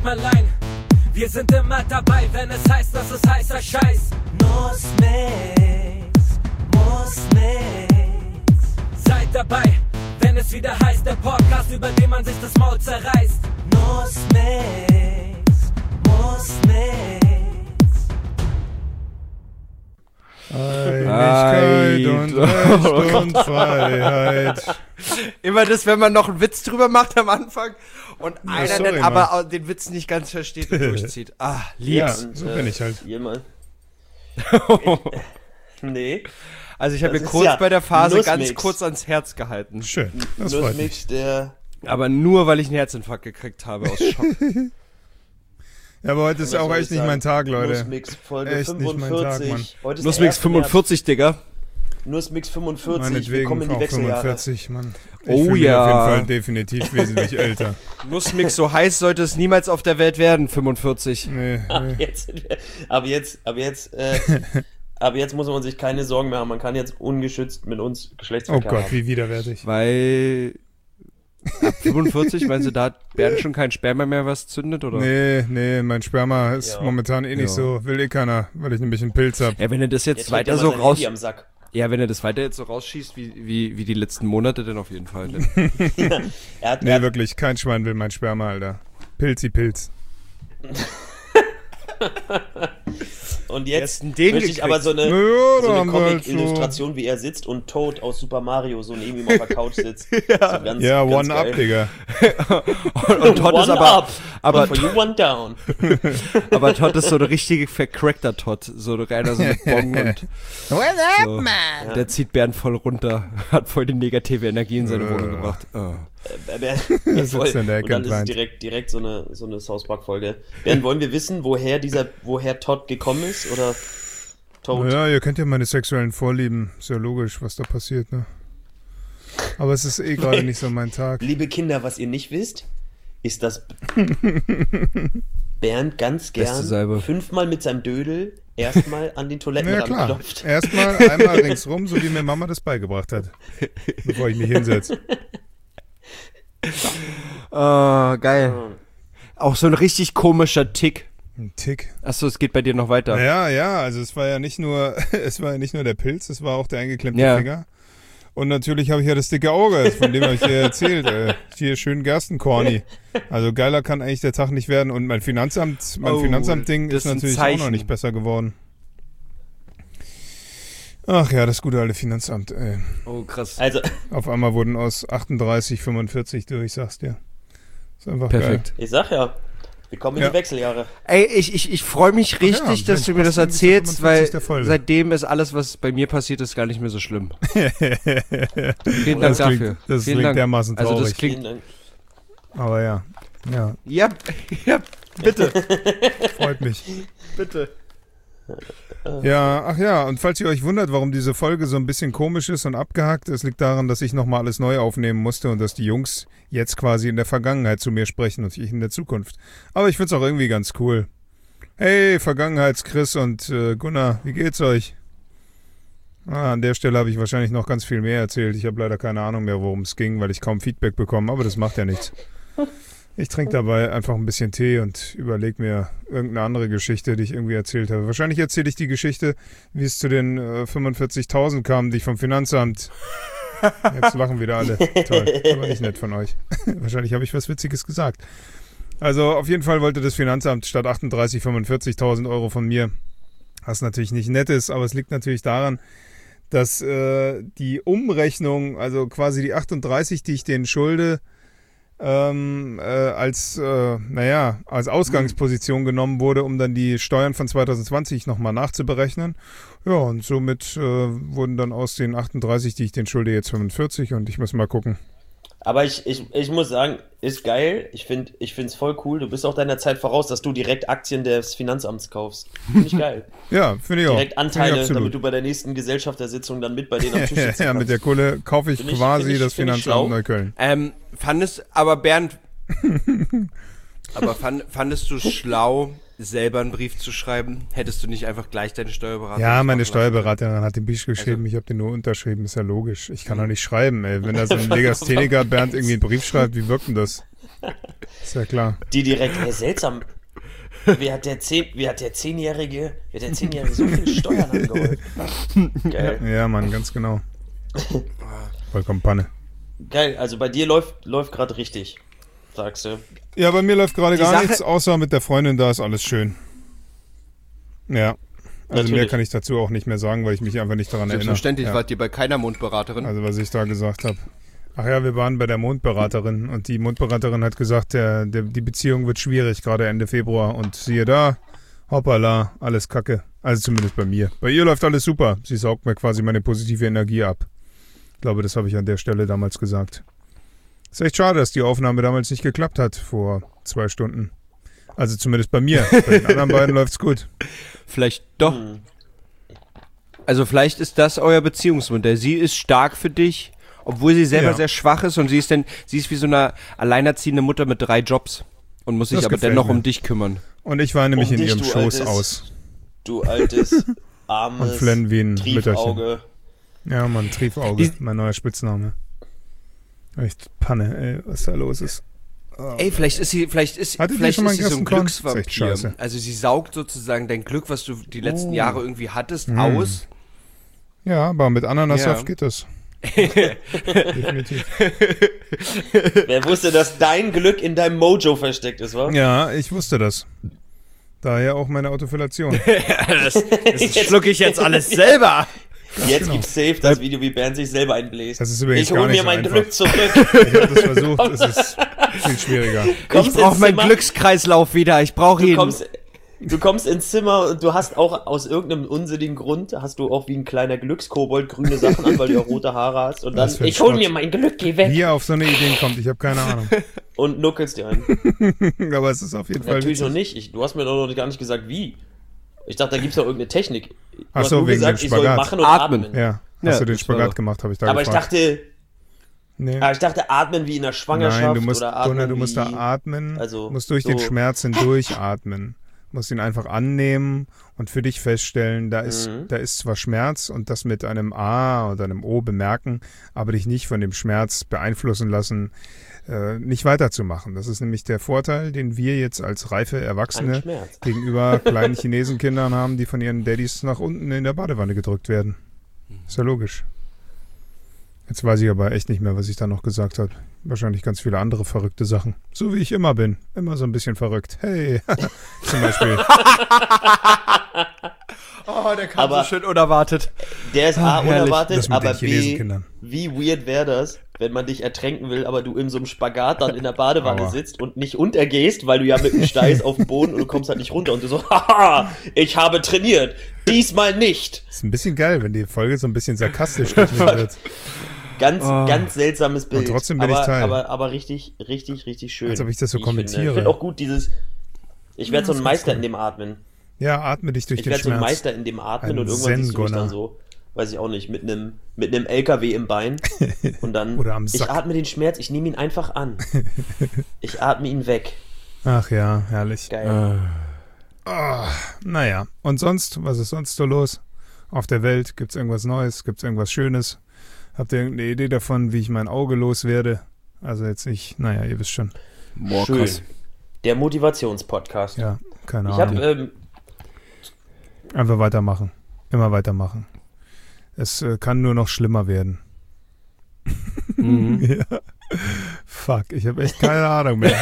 Kämmerlein. Wir sind immer dabei, wenn es heißt, dass es heißer Scheiß. Muss nix. Seid dabei, wenn es wieder heißt, der Podcast, über den man sich das Maul zerreißt. Muss nix. Einigkeit und Recht und Freiheit. Immer das, wenn man noch einen Witz drüber macht am Anfang und Ja, einer sorry, dann aber den Witz nicht ganz versteht und durchzieht. Ah, lieb. Ja, so bin ich halt. Jemand. Nee. Also ich habe Das mir ist kurz ja bei der Phase Nussmix. ganz kurz ans Herz gehalten. Schön, das freut mich. Nussmix, der... Aber nur, weil ich einen Herzinfarkt gekriegt habe aus Schock. Ja, aber heute ist ja auch echt nicht mein Tag, Leute. Nussmix, Folge Echt nicht mein Tag, 45. Mann. Heute ist Nussmix der 1. 45, Digga. Nussmix 45. Meinetwegen Willkommen in die auch Wechseljahre. 45, Mann. Ich Oh fühle mich ja. auf jeden Fall definitiv wesentlich älter. Nussmix so heiß sollte es niemals auf der Welt werden, 45. Nee. Aber jetzt muss man sich keine Sorgen mehr haben. Man kann jetzt ungeschützt mit uns Oh Geschlechtsverkehr Gott, haben. wie widerwärtig. Weil ab 45, meinst du, da hat Bernd schon kein Sperma mehr, was zündet, oder? Nee, mein Sperma ist Ja. momentan nicht Ja. so, will keiner, weil ich nämlich einen Pilz hab. Ja, wenn er das jetzt, Jetzt weiter legt er so mal sein raus... Handy am Sack. Ja, wenn er das weiter jetzt so rausschießt, wie die letzten Monate, dann auf jeden Fall. Ne? Er hat, Nee, wirklich, kein Schwein will mein Sperma, Alter. Pilz. Und jetzt Erst den möchte ich aber so eine, Ja, so da eine haben wir halt Comic-Illustration, wie er sitzt und Toad aus Super Mario so neben ihm auf der Couch sitzt. So ganz, Ja, ganz One-Up, geil. Digga. Und Todd ist One aber... up, aber- but for you one down. Aber Todd ist so eine richtige vercrackter Todd. So einer so mit Bong und What so. Der zieht Bernd voll runter. Hat voll die negative Energie in seine Wohnung gebracht. Oh. sitzt Voll. in der Ecke Und dann und ist es direkt so eine South Park Folge. Bernd, wollen wir wissen, woher Todd gekommen ist? Oder Toad? Ja, ihr kennt ja meine sexuellen Vorlieben. Ist ja logisch, was da passiert, ne? Aber es ist eh gerade nicht so mein Tag. Liebe Kinder, was ihr nicht wisst, ist, dass Bernd ganz Beste Salbe. gern 5-mal mit seinem Dödel erstmal an den Toiletten Ja klar, ranklopft. erstmal einmal ringsrum, so wie mir Mama das beigebracht hat. Bevor ich mich hinsetze. Oh, geil. Auch so ein richtig komischer Tick. Ein Tick. Achso, es geht bei dir noch weiter. Ja, also es war ja nicht nur der Pilz, es war auch der eingeklemmte Ja. Finger. Und natürlich habe ich ja das dicke Auge, von dem habe ich dir erzählt. Hier schön Gerstenkorni. Also geiler kann eigentlich der Tag nicht werden. Und mein Finanzamt-Ding das ist ist ein natürlich auch noch Zeichen. nicht besser geworden. Ach ja, das gute alte Finanzamt, ey. Oh, krass. Also, Auf einmal wurden aus 38 45 durch, ich sag's dir. Ist einfach Perfekt. ich sag ja, wir kommen in Ja. die Wechseljahre. Ey, ich freue mich richtig, ja, dass du mir das Mensch, erzählst, 45 weil der Folge. seitdem ist alles, was bei mir passiert ist, gar nicht mehr so schlimm. Vielen Dank Das dafür. klingt, das Vielen klingt Dank. dermaßen Also traurig. das klingt... Vielen Dank. Aber ja, Ja, bitte, freut mich. bitte. Ja, ach ja, und falls ihr euch wundert, warum diese Folge so ein bisschen komisch ist und abgehackt, es liegt daran, dass ich nochmal alles neu aufnehmen musste und dass die Jungs jetzt quasi in der Vergangenheit zu mir sprechen und ich in der Zukunft. Aber ich find's auch irgendwie ganz cool. Hey, Vergangenheits-Chris und Gunnar, wie geht's euch? An der Stelle habe ich wahrscheinlich noch ganz viel mehr erzählt. Ich habe leider keine Ahnung mehr, worum es ging, weil ich kaum Feedback bekomme, aber das macht ja nichts. Ich trinke dabei einfach ein bisschen Tee und überlege mir irgendeine andere Geschichte, die ich irgendwie erzählt habe. Wahrscheinlich erzähle ich die Geschichte, wie es zu den 45.000 kam, die ich vom Finanzamt... Jetzt lachen wieder alle. Toll, aber nicht nett von euch. Wahrscheinlich habe ich was Witziges gesagt. Also auf jeden Fall wollte das Finanzamt statt 38 45.000 Euro von mir, was natürlich nicht nett ist, aber es liegt natürlich daran, dass die Umrechnung, also quasi die 38, die ich denen schulde, als Ausgangsposition genommen wurde, um dann die Steuern von 2020 nochmal nachzuberechnen. Ja, und somit wurden dann aus den 38, die ich denen schulde, jetzt 45 und ich muss mal gucken. Aber ich muss sagen, ist geil. Ich find's voll cool. Du bist auch deiner Zeit voraus, dass du direkt Aktien des Finanzamts kaufst. Finde ich geil. Ja, finde ich auch. Direkt Finde Anteile, ich absolut. damit du bei der nächsten Gesellschaftersitzung dann mit bei denen am Tisch sitzen Ja, mit der Kohle kaufe ich Finde ich- quasi finde ich- das finde ich Finanzamt schlau. Neukölln. Fandest du es schlau, selber einen Brief zu schreiben? Hättest du nicht einfach gleich deine Steuerberaterin? Ja, meine machen lassen? Steuerberaterin hat den Brief geschrieben, ich habe den nur unterschrieben, ist ja logisch. Ich kann doch nicht schreiben, ey. Wenn da so ein Legastheniker Bernd irgendwie einen Brief schreibt, wie wirkt denn das? Ist ja klar. Die direkt, seltsam. Wie hat der 10-Jährige so viel Steuern angehäuft? Geil. Ja, Mann, ganz genau. Vollkommen Panne. Geil, also bei dir läuft gerade richtig, sagst du. Ja, bei mir läuft gerade Die gar Sache- nichts, außer mit der Freundin, da ist alles schön. Ja. Also Natürlich. mehr kann ich dazu auch nicht mehr sagen, weil ich mich einfach nicht daran erinnere. Selbstverständlich Ja. wart ihr bei keiner Mondberaterin. Also was ich da gesagt habe. Ach ja, wir waren bei der Mondberaterin und die Mondberaterin hat gesagt, die Beziehung wird schwierig, gerade Ende Februar. Und siehe da, hoppala, alles Kacke. Also zumindest bei mir. Bei ihr läuft alles super. Sie saugt mir quasi meine positive Energie ab. Ich glaube, das habe ich an der Stelle damals gesagt. Ist echt schade, dass die Aufnahme damals nicht geklappt hat, vor 2 Stunden. Also zumindest bei mir. Bei den anderen beiden läuft's gut. Vielleicht doch. Also vielleicht ist das euer Beziehungsmodell. Sie ist stark für dich, obwohl sie selber Ja. sehr schwach ist und sie ist wie so eine alleinerziehende Mutter mit 3 Jobs und muss sich Das aber gefällt dennoch mir. um dich kümmern. Und ich war nämlich Um in dich, ihrem du Schoß altes- aus. Du altes, armes Und flennen wie ein Mütterchen. Triefauge. Ja, Mann, Triefauge, mein neuer Spitzname. Echt Panne, ey, was da los ist. Ey, vielleicht ist sie Hattet ihr schon mal einen so ein Gerstenkorn? Ist echt scheiße. Glücksvampir. Also sie saugt sozusagen dein Glück, was du die letzten Jahre irgendwie hattest, Mm. aus. Ja, aber mit Ananassaft Ja. geht das. Definitiv. Wer wusste, dass dein Glück in deinem Mojo versteckt ist, wa? Ja, ich wusste das. Daher auch meine Autofillation. Das schlucke ich jetzt alles selber. Jetzt gibt's safe das Video, wie Bernd sich selber einbläst. Das ist übrigens Ich hol gar nicht mir so mein einfach. Glück zurück. Ich habe das versucht, es ist viel schwieriger. Ich brauche meinen Glückskreislauf wieder. Ich brauche ihn. Du kommst ins Zimmer und du hast auch aus irgendeinem unsinnigen Grund, hast du auch wie ein kleiner Glückskobold grüne Sachen an, weil du ja rote Haare hast. Und dann, Was für ein ich hol Schrott. mir mein Glück, geh weg. Wie er auf so eine Idee kommt, ich habe keine Ahnung. Und nuckelst dir ein. Aber es ist auf jeden Fall Natürlich noch witzig. nicht. Du hast mir doch noch gar nicht gesagt, wie. Ich dachte, da gibt's doch irgendeine Technik. Du Ach hast so, nur wegen gesagt, dem ich soll Spagat. machen und Atmen. atmen. Ja, Ja, hast du den das war Spagat doch- gemacht, habe ich da Aber gefragt. ich dachte atmen wie in der Schwangerschaft Nein, du musst, oder atmen Gunnar, du musst da wie... atmen, also musst durch so- den Schmerz hindurch atmen. Musst ihn einfach annehmen und für dich feststellen, da ist zwar Schmerz und das mit einem A oder einem O bemerken, aber dich nicht von dem Schmerz beeinflussen lassen, nicht weiterzumachen. Das ist nämlich der Vorteil, den wir jetzt als reife Ein Erwachsene Schmerz. gegenüber kleinen Chinesenkindern haben, die von ihren Daddys nach unten in der Badewanne gedrückt werden. Ist ja logisch. Jetzt weiß ich aber echt nicht mehr, was ich da noch gesagt habe. Wahrscheinlich ganz viele andere verrückte Sachen. So wie ich immer bin. Immer so ein bisschen verrückt. Hey, zum Beispiel. Oh, der kam Aber- so schön unerwartet. Der ist A, herrlich. unerwartet, Das mit den aber B, Chinesenkindern. wie weird wäre das, wenn man dich ertränken will, aber du in so einem Spagat dann in der Badewanne Aua. sitzt und nicht untergehst, weil du ja mit dem Steiß auf dem Boden und du kommst halt nicht runter und du so, haha, ich habe trainiert, diesmal nicht. Ist ein bisschen geil, wenn die Folge so ein bisschen sarkastisch wird. Ganz seltsames Bild. Und trotzdem bin ich aber, Teil. aber richtig schön. Als ob ich das so wie kommentiere. Ich finde auch gut ich werde so ein Meister in dem Atmen. Ja, atme dich durch Ich den werde so ein Schmerz. Meister in dem Atmen Ein und irgendwann siehst du mich Zen-Gonner. dann so, weiß ich auch nicht, mit einem LKW im Bein und dann, Oder am ich Sack. atme den Schmerz, ich nehme ihn einfach an. Ich atme ihn weg. Ach ja, herrlich. Geil. Naja, und sonst, was ist sonst so los? Auf der Welt, gibt's irgendwas Neues? Gibt's irgendwas Schönes? Habt ihr irgendeine Idee davon, wie ich mein Auge loswerde? Also jetzt nicht, naja, ihr wisst schon. Boah, Schön. krass. Der Motivationspodcast. Ja, keine Ich Ahnung. habe Einfach weitermachen. Immer weitermachen. Es kann nur noch schlimmer werden. Ja. Fuck, ich habe echt keine Ahnung mehr.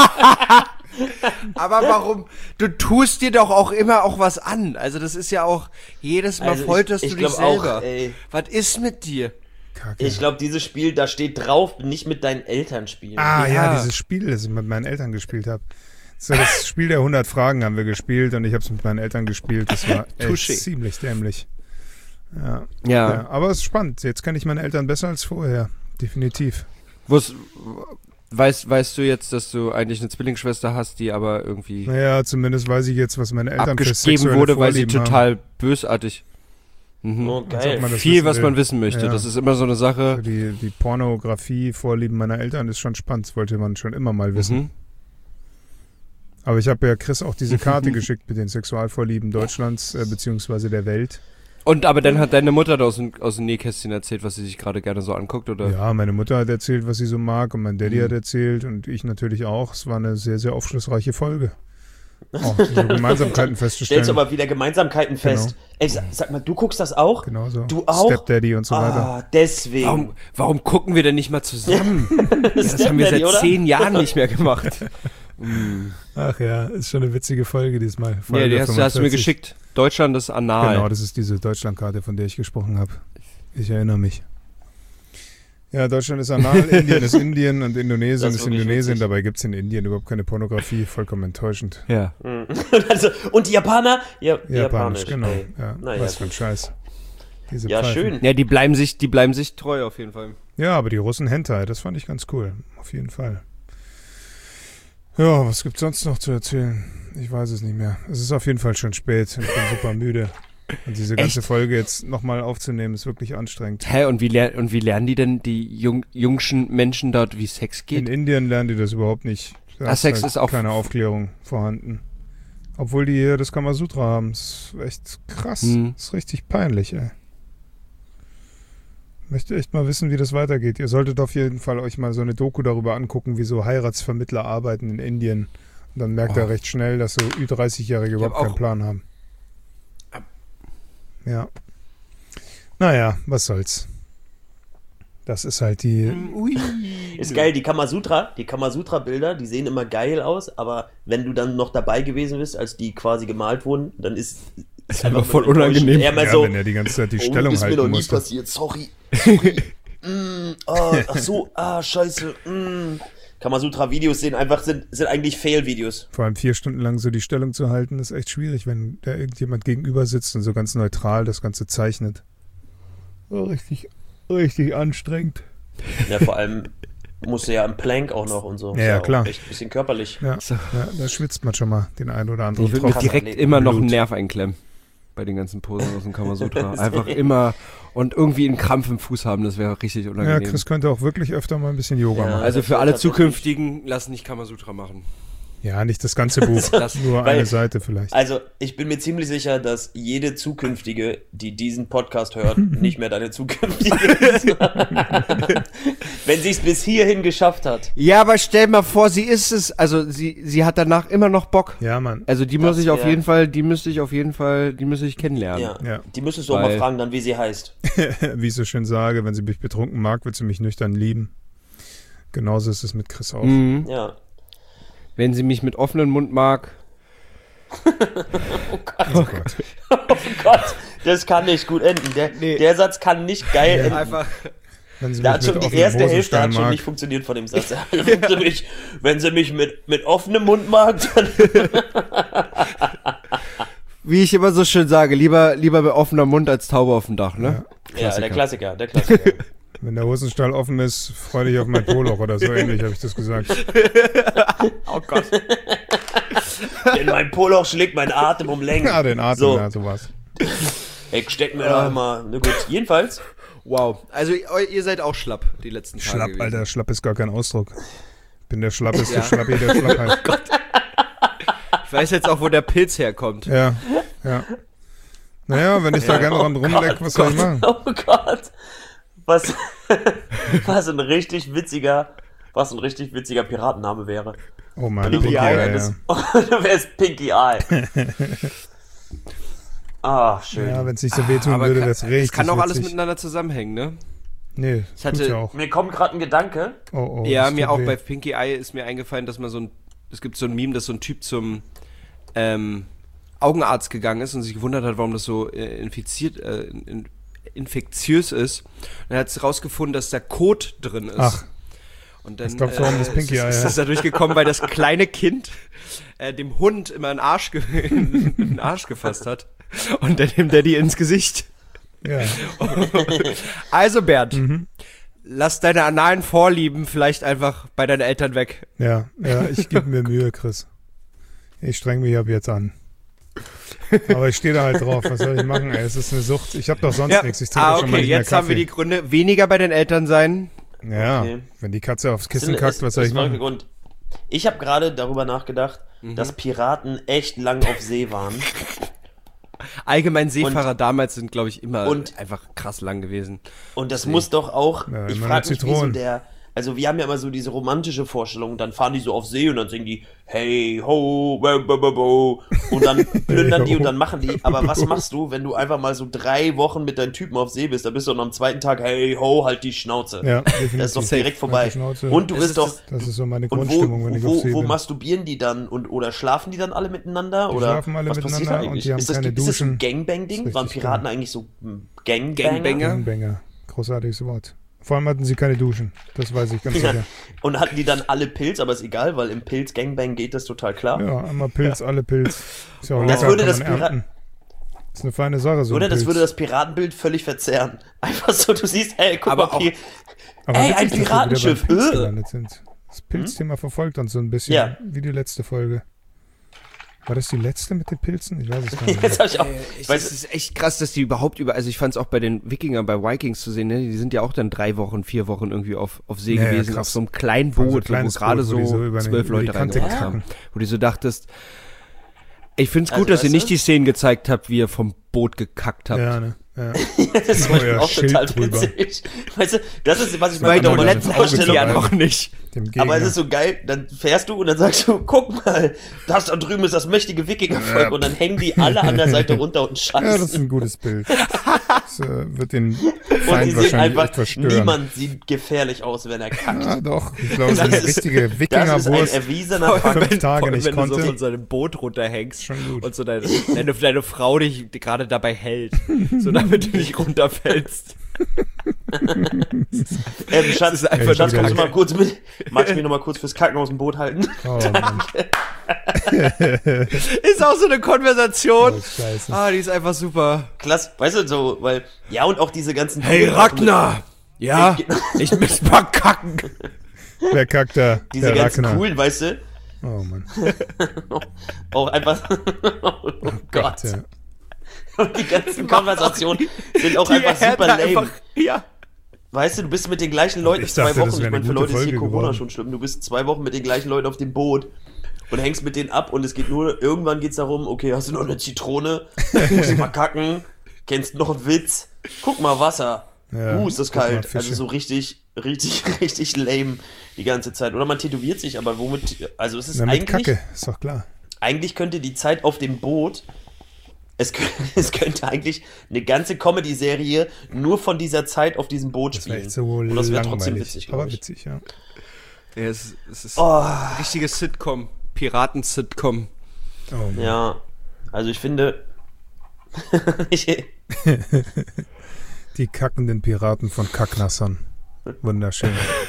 Aber warum? Du tust dir doch auch immer auch was an. Also das ist ja auch, jedes Mal folterst ich du dich glaub auch, selber. ey. Was ist mit dir? Kacke. Ich glaube, dieses Spiel, da steht drauf, nicht mit deinen Eltern spielen. ja, Ja. dieses Spiel, das ich mit meinen Eltern gespielt habe. So, das Spiel der 100 Fragen haben wir gespielt und ich habe es mit meinen Eltern gespielt. Das war echt Touché. ziemlich dämlich. Ja. Ja. Aber es ist spannend. Jetzt kenne ich meine Eltern besser als vorher. Definitiv. Weißt du jetzt, dass du eigentlich eine Zwillingsschwester hast, die aber irgendwie Naja, zumindest weiß ich jetzt, was meine Eltern für abgegeben sexuelle wurde, weil sie Vorlieben total bösartig. Mhm. Oh, haben. Als ob geil. man das Viel, wissen was will. man wissen möchte. Ja. Das ist immer so eine Sache. Die Pornografie-Vorlieben meiner Eltern ist schon spannend. Das wollte man schon immer mal wissen. Mhm. Aber ich habe ja Chris auch diese Karte geschickt mit den Sexualvorlieben Deutschlands beziehungsweise der Welt. Aber dann hat deine Mutter da aus dem Nähkästchen erzählt, was sie sich gerade gerne so anguckt, oder? Ja, meine Mutter hat erzählt, was sie so mag und mein Daddy hat erzählt und ich natürlich auch. Es war eine sehr, sehr aufschlussreiche Folge. Auch so Gemeinsamkeiten festzustellen. Stellst du aber wieder Gemeinsamkeiten fest. Ey, sag mal, du guckst das auch? Genau so. Du auch? Stepdaddy und so weiter. Ah, deswegen. Warum gucken wir denn nicht mal zusammen? Das haben wir seit 10 Jahren nicht mehr gemacht. Ach ja, ist schon eine witzige Folge diesmal. Ja, die hast du mir geschickt. Deutschland ist anal. Genau, das ist diese Deutschlandkarte, von der ich gesprochen habe. Ich erinnere mich. Ja, Deutschland ist anal, Indien ist Indien und Indonesien ist Indonesien. Witzig. Dabei gibt es in Indien überhaupt keine Pornografie. Vollkommen enttäuschend. Ja. Also, und die Japaner? Ja, Japanisch, genau. Ja, naja, was für ein Scheiß. Diese ja, Pfeifen. schön. Ja, die bleiben sich treu auf jeden Fall. Ja, aber die Russen Hentai, das fand ich ganz cool. Auf jeden Fall. Ja, was gibt's sonst noch zu erzählen? Ich weiß es nicht mehr. Es ist auf jeden Fall schon spät. Ich bin super müde. Und diese ganze Folge jetzt nochmal aufzunehmen, ist wirklich anstrengend. Hä, und wie lernen die denn die jungschen Menschen dort, wie Sex geht? In Indien lernen die das überhaupt nicht. Da Sex ist auch keine Aufklärung vorhanden. Obwohl die hier das Kamasutra haben. Das ist echt krass. Das ist richtig peinlich, ey. Ich möchte echt mal wissen, wie das weitergeht. Ihr solltet auf jeden Fall euch mal so eine Doku darüber angucken, wie so Heiratsvermittler arbeiten in Indien. Und dann merkt ihr recht schnell, dass so Ü30-Jährige überhaupt keinen Plan haben. Ja. Naja, was soll's. Das ist halt die... Ist geil, die Kamasutra-Bilder, die sehen immer geil aus, aber wenn du dann noch dabei gewesen bist, als die quasi gemalt wurden, dann ist einfach voll unangenehm. Ja, so, wenn er die ganze Zeit die Stellung halten musste. musste. Ist mir noch nie passiert, sorry. Ach so, scheiße. Kamasutra-Videos sind eigentlich Fail-Videos. Vor allem 4 Stunden lang so die Stellung zu halten, ist echt schwierig, wenn da irgendjemand gegenüber sitzt und so ganz neutral das Ganze zeichnet. So richtig anstrengend. Ja, vor allem musste ja im Plank auch noch und so. Ja, klar. Echt ein bisschen körperlich. Ja, da schwitzt man schon mal den einen oder anderen Ich würde mir direkt immer noch einen Nerv einklemmen bei den ganzen Posen aus dem Kamasutra. Einfach immer und irgendwie einen Krampf im Fuß haben, das wäre richtig unangenehm. Ja, Chris könnte auch wirklich öfter mal ein bisschen Yoga machen. Also für alle Zukünftigen, lass nicht Kamasutra machen. Ja, nicht das ganze Buch, nur eine Seite vielleicht. Also, ich bin mir ziemlich sicher, dass jede Zukünftige, die diesen Podcast hört, nicht mehr deine Zukünftige ist. Wenn sie es bis hierhin geschafft hat. Ja, aber stell mal vor, sie ist es, also sie hat danach immer noch Bock. Ja, Mann. Also die müsste ich kennenlernen. Ja. Die müsstest du auch mal fragen, dann wie sie heißt. Wie ich so schön sage, wenn sie mich betrunken mag, wird sie mich nüchtern lieben. Genauso ist es mit Chris auch. Mhm. Ja. Wenn sie mich mit offenem Mund mag. Oh Gott. Oh Gott, das kann nicht gut enden. Der Satz kann nicht geil enden. Einfach. Die erste Hälfte hat schon nicht funktioniert von dem Satz. Wenn sie mich mit offenem Mund mag, dann... Wie ich immer so schön sage, lieber mit offener Mund als Taube auf dem Dach, ne? Ja, der Klassiker. Wenn der Hosenstall offen ist, freu dich auf mein Poloch oder so ähnlich, habe ich das gesagt. Oh Gott. Denn mein Poloch schlägt meinen Atem um Längen. Ja, den Atem, so. Ja, sowas. Ey, steck mir da immer. Na gut, jedenfalls. Wow. Also ihr seid auch schlapp die letzten Tage Schlapp, gewesen. Alter, schlapp ist gar kein Ausdruck. Ich bin der Schlappeste Schlappi der Schlappheit. Oh Gott. Ich weiß jetzt auch, wo der Pilz herkommt. Ja. Naja, wenn ich da gerne dran rumleck, was soll ich machen? Oh Gott. Was ein richtig witziger Piratenname wäre. Oh Mann, Pinky Eye. Du wärst Pinky Eye. Schön. Ja, wenn es nicht so wehtun würde, wäre es richtig. Es kann auch alles witzig. miteinander zusammenhängen, ne? Nee, tut's ja auch. Mir kommt gerade ein Gedanke. Oh, ja, mir auch bei Pinky Eye ist mir eingefallen, dass es gibt so ein Meme, dass so ein Typ zum Augenarzt gegangen ist und sich gewundert hat, warum das so infektiös ist. Und er hat rausgefunden, dass da Kot drin ist. Ach. Und dann ich glaube, warum das Pinky Eye ist das dadurch gekommen, weil das kleine Kind dem Hund immer in den Arsch gefasst hat und dann dem Daddy ins Gesicht. Ja. Also Bernd, lass deine analen Vorlieben vielleicht einfach bei deinen Eltern weg. Ja, ich gebe mir Mühe, Chris. Ich streng mich ab jetzt an. Aber ich stehe da halt drauf. Was soll ich machen, ey? Es ist eine Sucht. Ich habe doch sonst nichts. Ich trinke schon mal nicht mehr jetzt Kaffee. haben wir die Gründe. Weniger bei den Eltern sein. Ja, Okay. wenn die Katze aufs Kissen kackt, was soll ich machen? Grund. Ich habe gerade darüber nachgedacht, dass Piraten echt lang auf See waren. allgemein Seefahrer damals sind, glaube ich, immer einfach krass lang gewesen. Und das muss doch auch, Ja, ich immer frage mich, Zitronen. also wir haben ja immer so diese romantische Vorstellung, dann fahren die so auf See und dann singen die hey ho, und dann plündern die und dann machen die, aber was machst du, wenn du einfach mal so 3 Wochen mit deinen Typen auf See bist, da bist du dann am zweiten Tag, hey ho, halt die Schnauze. Ja, definitiv. Das ist doch direkt vorbei. Halt die Schnauze. Und du bist doch, Das ist so meine und Grundstimmung, wenn ich auf See wo bin. masturbieren die dann oder schlafen die dann alle miteinander? Die oder schlafen alle was passiert miteinander da eigentlich? und die haben ist das keine so ein Duschen. Gangbang-Ding? Das ist Waren richtig Piraten geil. eigentlich so Gangbanger? Gangbanger? Gangbanger. Großartiges Wort. Vor allem hatten sie keine Duschen. Das weiß ich ganz sicher. Und hatten die dann alle Pilz, aber ist egal, weil im Pilz-Gangbang geht das total klar. Ja, einmal Pilz, alle Pilz. Ist ja auch Das lecker, würde kann das man ernten. Das ist eine feine Sache, so Oder ein das Pilz. würde das Piratenbild völlig verzerren. Einfach so, du siehst, hey, guck Aber mal, hier, Aber ey, witzig, ein dass wir wieder Piratenschiff. beim Pilz gelandet sind. Das Pilzthema verfolgt uns so ein bisschen, Ja. wie die letzte Folge. War das die letzte mit den Pilzen? Ich weiß es gar nicht Jetzt mehr. hab ich auch, Es weißt ist echt krass, dass die überhaupt also ich fand es auch bei den Wikingern, bei Vikings zu sehen, ne? Die sind ja auch dann 3 Wochen, 4 Wochen irgendwie auf See Ja, ja, gewesen, krass. auf so einem kleinen Vor so ein Boot, wo kleines gerade Boot, wo die so so über 12 die Leute Kante reingepasst haben. kacken. Wo du so dachtest, ich find's gut, Also, dass ihr weißt nicht du? die Szenen gezeigt habt, wie ihr vom Boot gekackt habt. Ja, ne? Ja. das ist zum Beispiel Euer auch Schild total drüber. witzig. Weißt du, das ist, was ich Bei mir Genau, den bei der das letzten Auge Vorstellung zu ja halten. noch nicht. Dem Gegner. Aber es ist so geil, dann fährst du und dann sagst du, guck mal, das da drüben ist das mächtige Wikingervolk Ja. und dann hängen die alle an der Seite runter und Ja, das ist scheißen. ein gutes Bild. Das wird den Und die Feind sehen wahrscheinlich einfach, echt verstören. niemand sieht gefährlich aus, wenn er kackt. Ja, doch. Ich glaube, so Das eine ist- richtige Das ist ein Wikingerwurst. erwiesener Fakt. 5 Tage nicht wenn du so konnte. von seinem Boot runterhängst Schon gut. und so deine Frau dich gerade dabei hält, so damit du nicht runterfällst. Schatz, ist einfach Schatz, nur kommst du der- mal kurz mit? Magst du mich noch mal kurz fürs Kacken aus dem Boot halten? Oh, Mann. Ist auch so eine Konversation. Oh, scheiße. Ah, die ist einfach super. Klasse, weißt du, so, weil, ja, und auch diese ganzen... Hey Ragnar! Ja, ich muss mal kacken. Wer kackt da? Diese Der ganzen Ragnar. coolen, weißt du, Oh, Mann. auch einfach... oh Gott. Ja. Und die ganzen Konversationen sind auch Die einfach super werden lame. einfach, ja. Weißt du, du bist mit den gleichen Leuten Ich 2 dachte, das Wochen. Ich wäre meine, eine für gute Leute ist hier Folge Corona geworden. schon schlimm. Du bist 2 Wochen mit den gleichen Leuten auf dem Boot und hängst mit denen ab und es geht nur, irgendwann geht's darum, okay, hast du noch eine Zitrone? Musst du mal kacken? Kennst du noch einen Witz? Guck mal, Wasser. Ja, Ist das guck mal, kalt. Fische. Also so richtig lame die ganze Zeit. Oder man tätowiert sich, aber womit, also es ist Na, mit eigentlich, Kacke, ist doch klar. eigentlich könnte die Zeit auf dem Boot, es könnte eigentlich eine ganze Comedy-Serie nur von dieser Zeit auf diesem Boot Das wäre spielen. echt so Und das wäre langweilig. trotzdem witzig, Aber glaube ich. witzig, ja. Ja, es ist Oh, ein richtiges Sitcom. Piraten-Sitcom. Oh, Mann. ja, also ich finde, Die kackenden Piraten von Kacknassern. Wunderschön.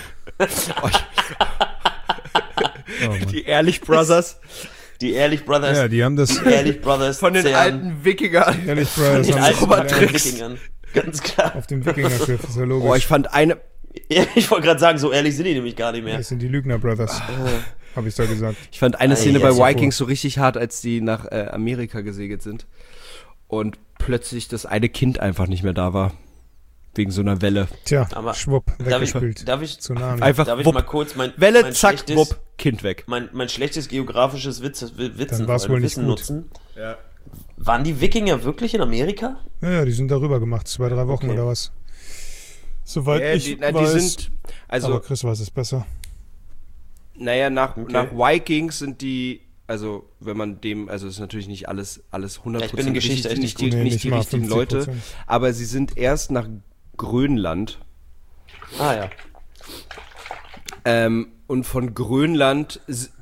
Oh, Mann. Die Ehrlich Brothers die Ehrlich Brothers, Ja, die haben das Ehrlich Brothers von den zehren alten Wikingern. Ehrlich von Brothers den haben alten Robert das Tricks. Wikingern. Ganz klar. auf dem Wikingerschiff, ist ja logisch. Oh, ich fand eine, Ich wollte gerade sagen, so ehrlich sind die nämlich gar nicht mehr. Das sind die Lügner Brothers, habe ich da gesagt. Szene jetzt bei so Vikings so richtig hart, als die nach Amerika gesegelt sind und plötzlich das eine Kind einfach nicht mehr da war. Wegen so einer Welle. Tja, Aber schwupp, Darf ich, weggespült. darf ich, Tsunami. Einfach darf ich wupp. mal kurz mein Zack, schlechtes, wupp, Kind weg. mein schlechtes geografisches Dann war's wohl nicht Wissen gut. nutzen? Ja. Waren die Wikinger wirklich in Amerika? Ja, die sind darüber gemacht, 2-3 Wochen Okay. oder was. Soweit ich die weiß. sind, also, aber Chris weiß es besser. naja, nach Okay. Vikings sind die, also, wenn man dem, also, ist natürlich nicht alles 100% Ja, ich bin in Geschichte echt nicht die, gut. nicht die mal richtigen 50%. Leute, aber sie sind erst nach Grönland, Ah ja. und von Grönland,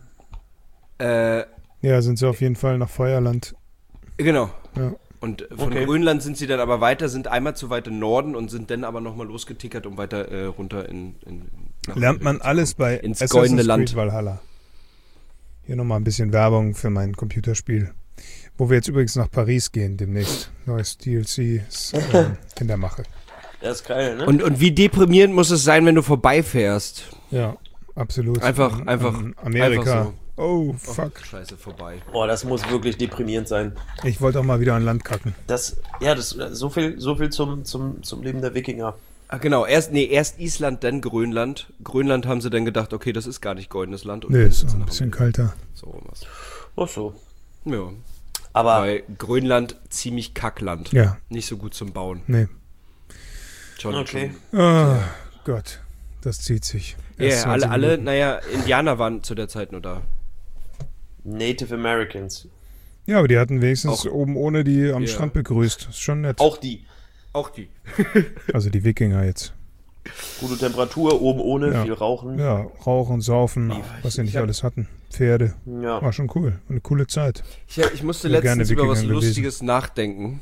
Ja, sind sie auf jeden Fall nach Feuerland. genau. Ja. Und von Okay. Grönland sind sie dann aber weiter, sind einmal zu weit im Norden und sind dann aber nochmal losgetickert, um weiter runter nach Lernt man zu alles kommen. bei ins Assassin's goldene Creed Land. Valhalla. Hier nochmal ein bisschen Werbung für mein Computerspiel. Wo wir jetzt übrigens nach Paris gehen demnächst. Neues DLC ist in der Mache. Das ist geil, ne? Und wie deprimierend muss es sein, wenn du vorbeifährst? Ja, absolut. Einfach Amerika. einfach Oh, fuck. Scheiße, vorbei. Boah, das muss wirklich deprimierend sein. Ich wollte auch mal wieder an Land kacken. Das so viel zum Leben der Wikinger. Ah, genau, erst Island, dann Grönland. Grönland haben sie dann gedacht, okay, das ist gar nicht goldenes Land. Und Nee, dann ist sind auch sie ein nach bisschen Amerika. kalter. So was. Ach so. Ja. Aber Weil Grönland ziemlich Kackland. Ja. Nicht so gut zum Bauen. Nee. Schon, okay. Oh, Gott, das zieht sich. Ja, Erst 20 alle, Minuten. naja, Indianer waren zu der Zeit nur da. Native Americans. Ja, aber die hatten wenigstens Auch- oben ohne die am Ja. Strand begrüßt. Ist schon nett. Auch die. Auch die. Also die Wikinger jetzt. Gute Temperatur, oben ohne, Ja. viel Rauchen. Ja, Rauchen, Saufen, was sie nicht alles hatten. Pferde. Ja. War schon cool. Eine coole Zeit. Ich musste Ja, gerne letztens über was Wikinger gewesen. Lustiges nachdenken,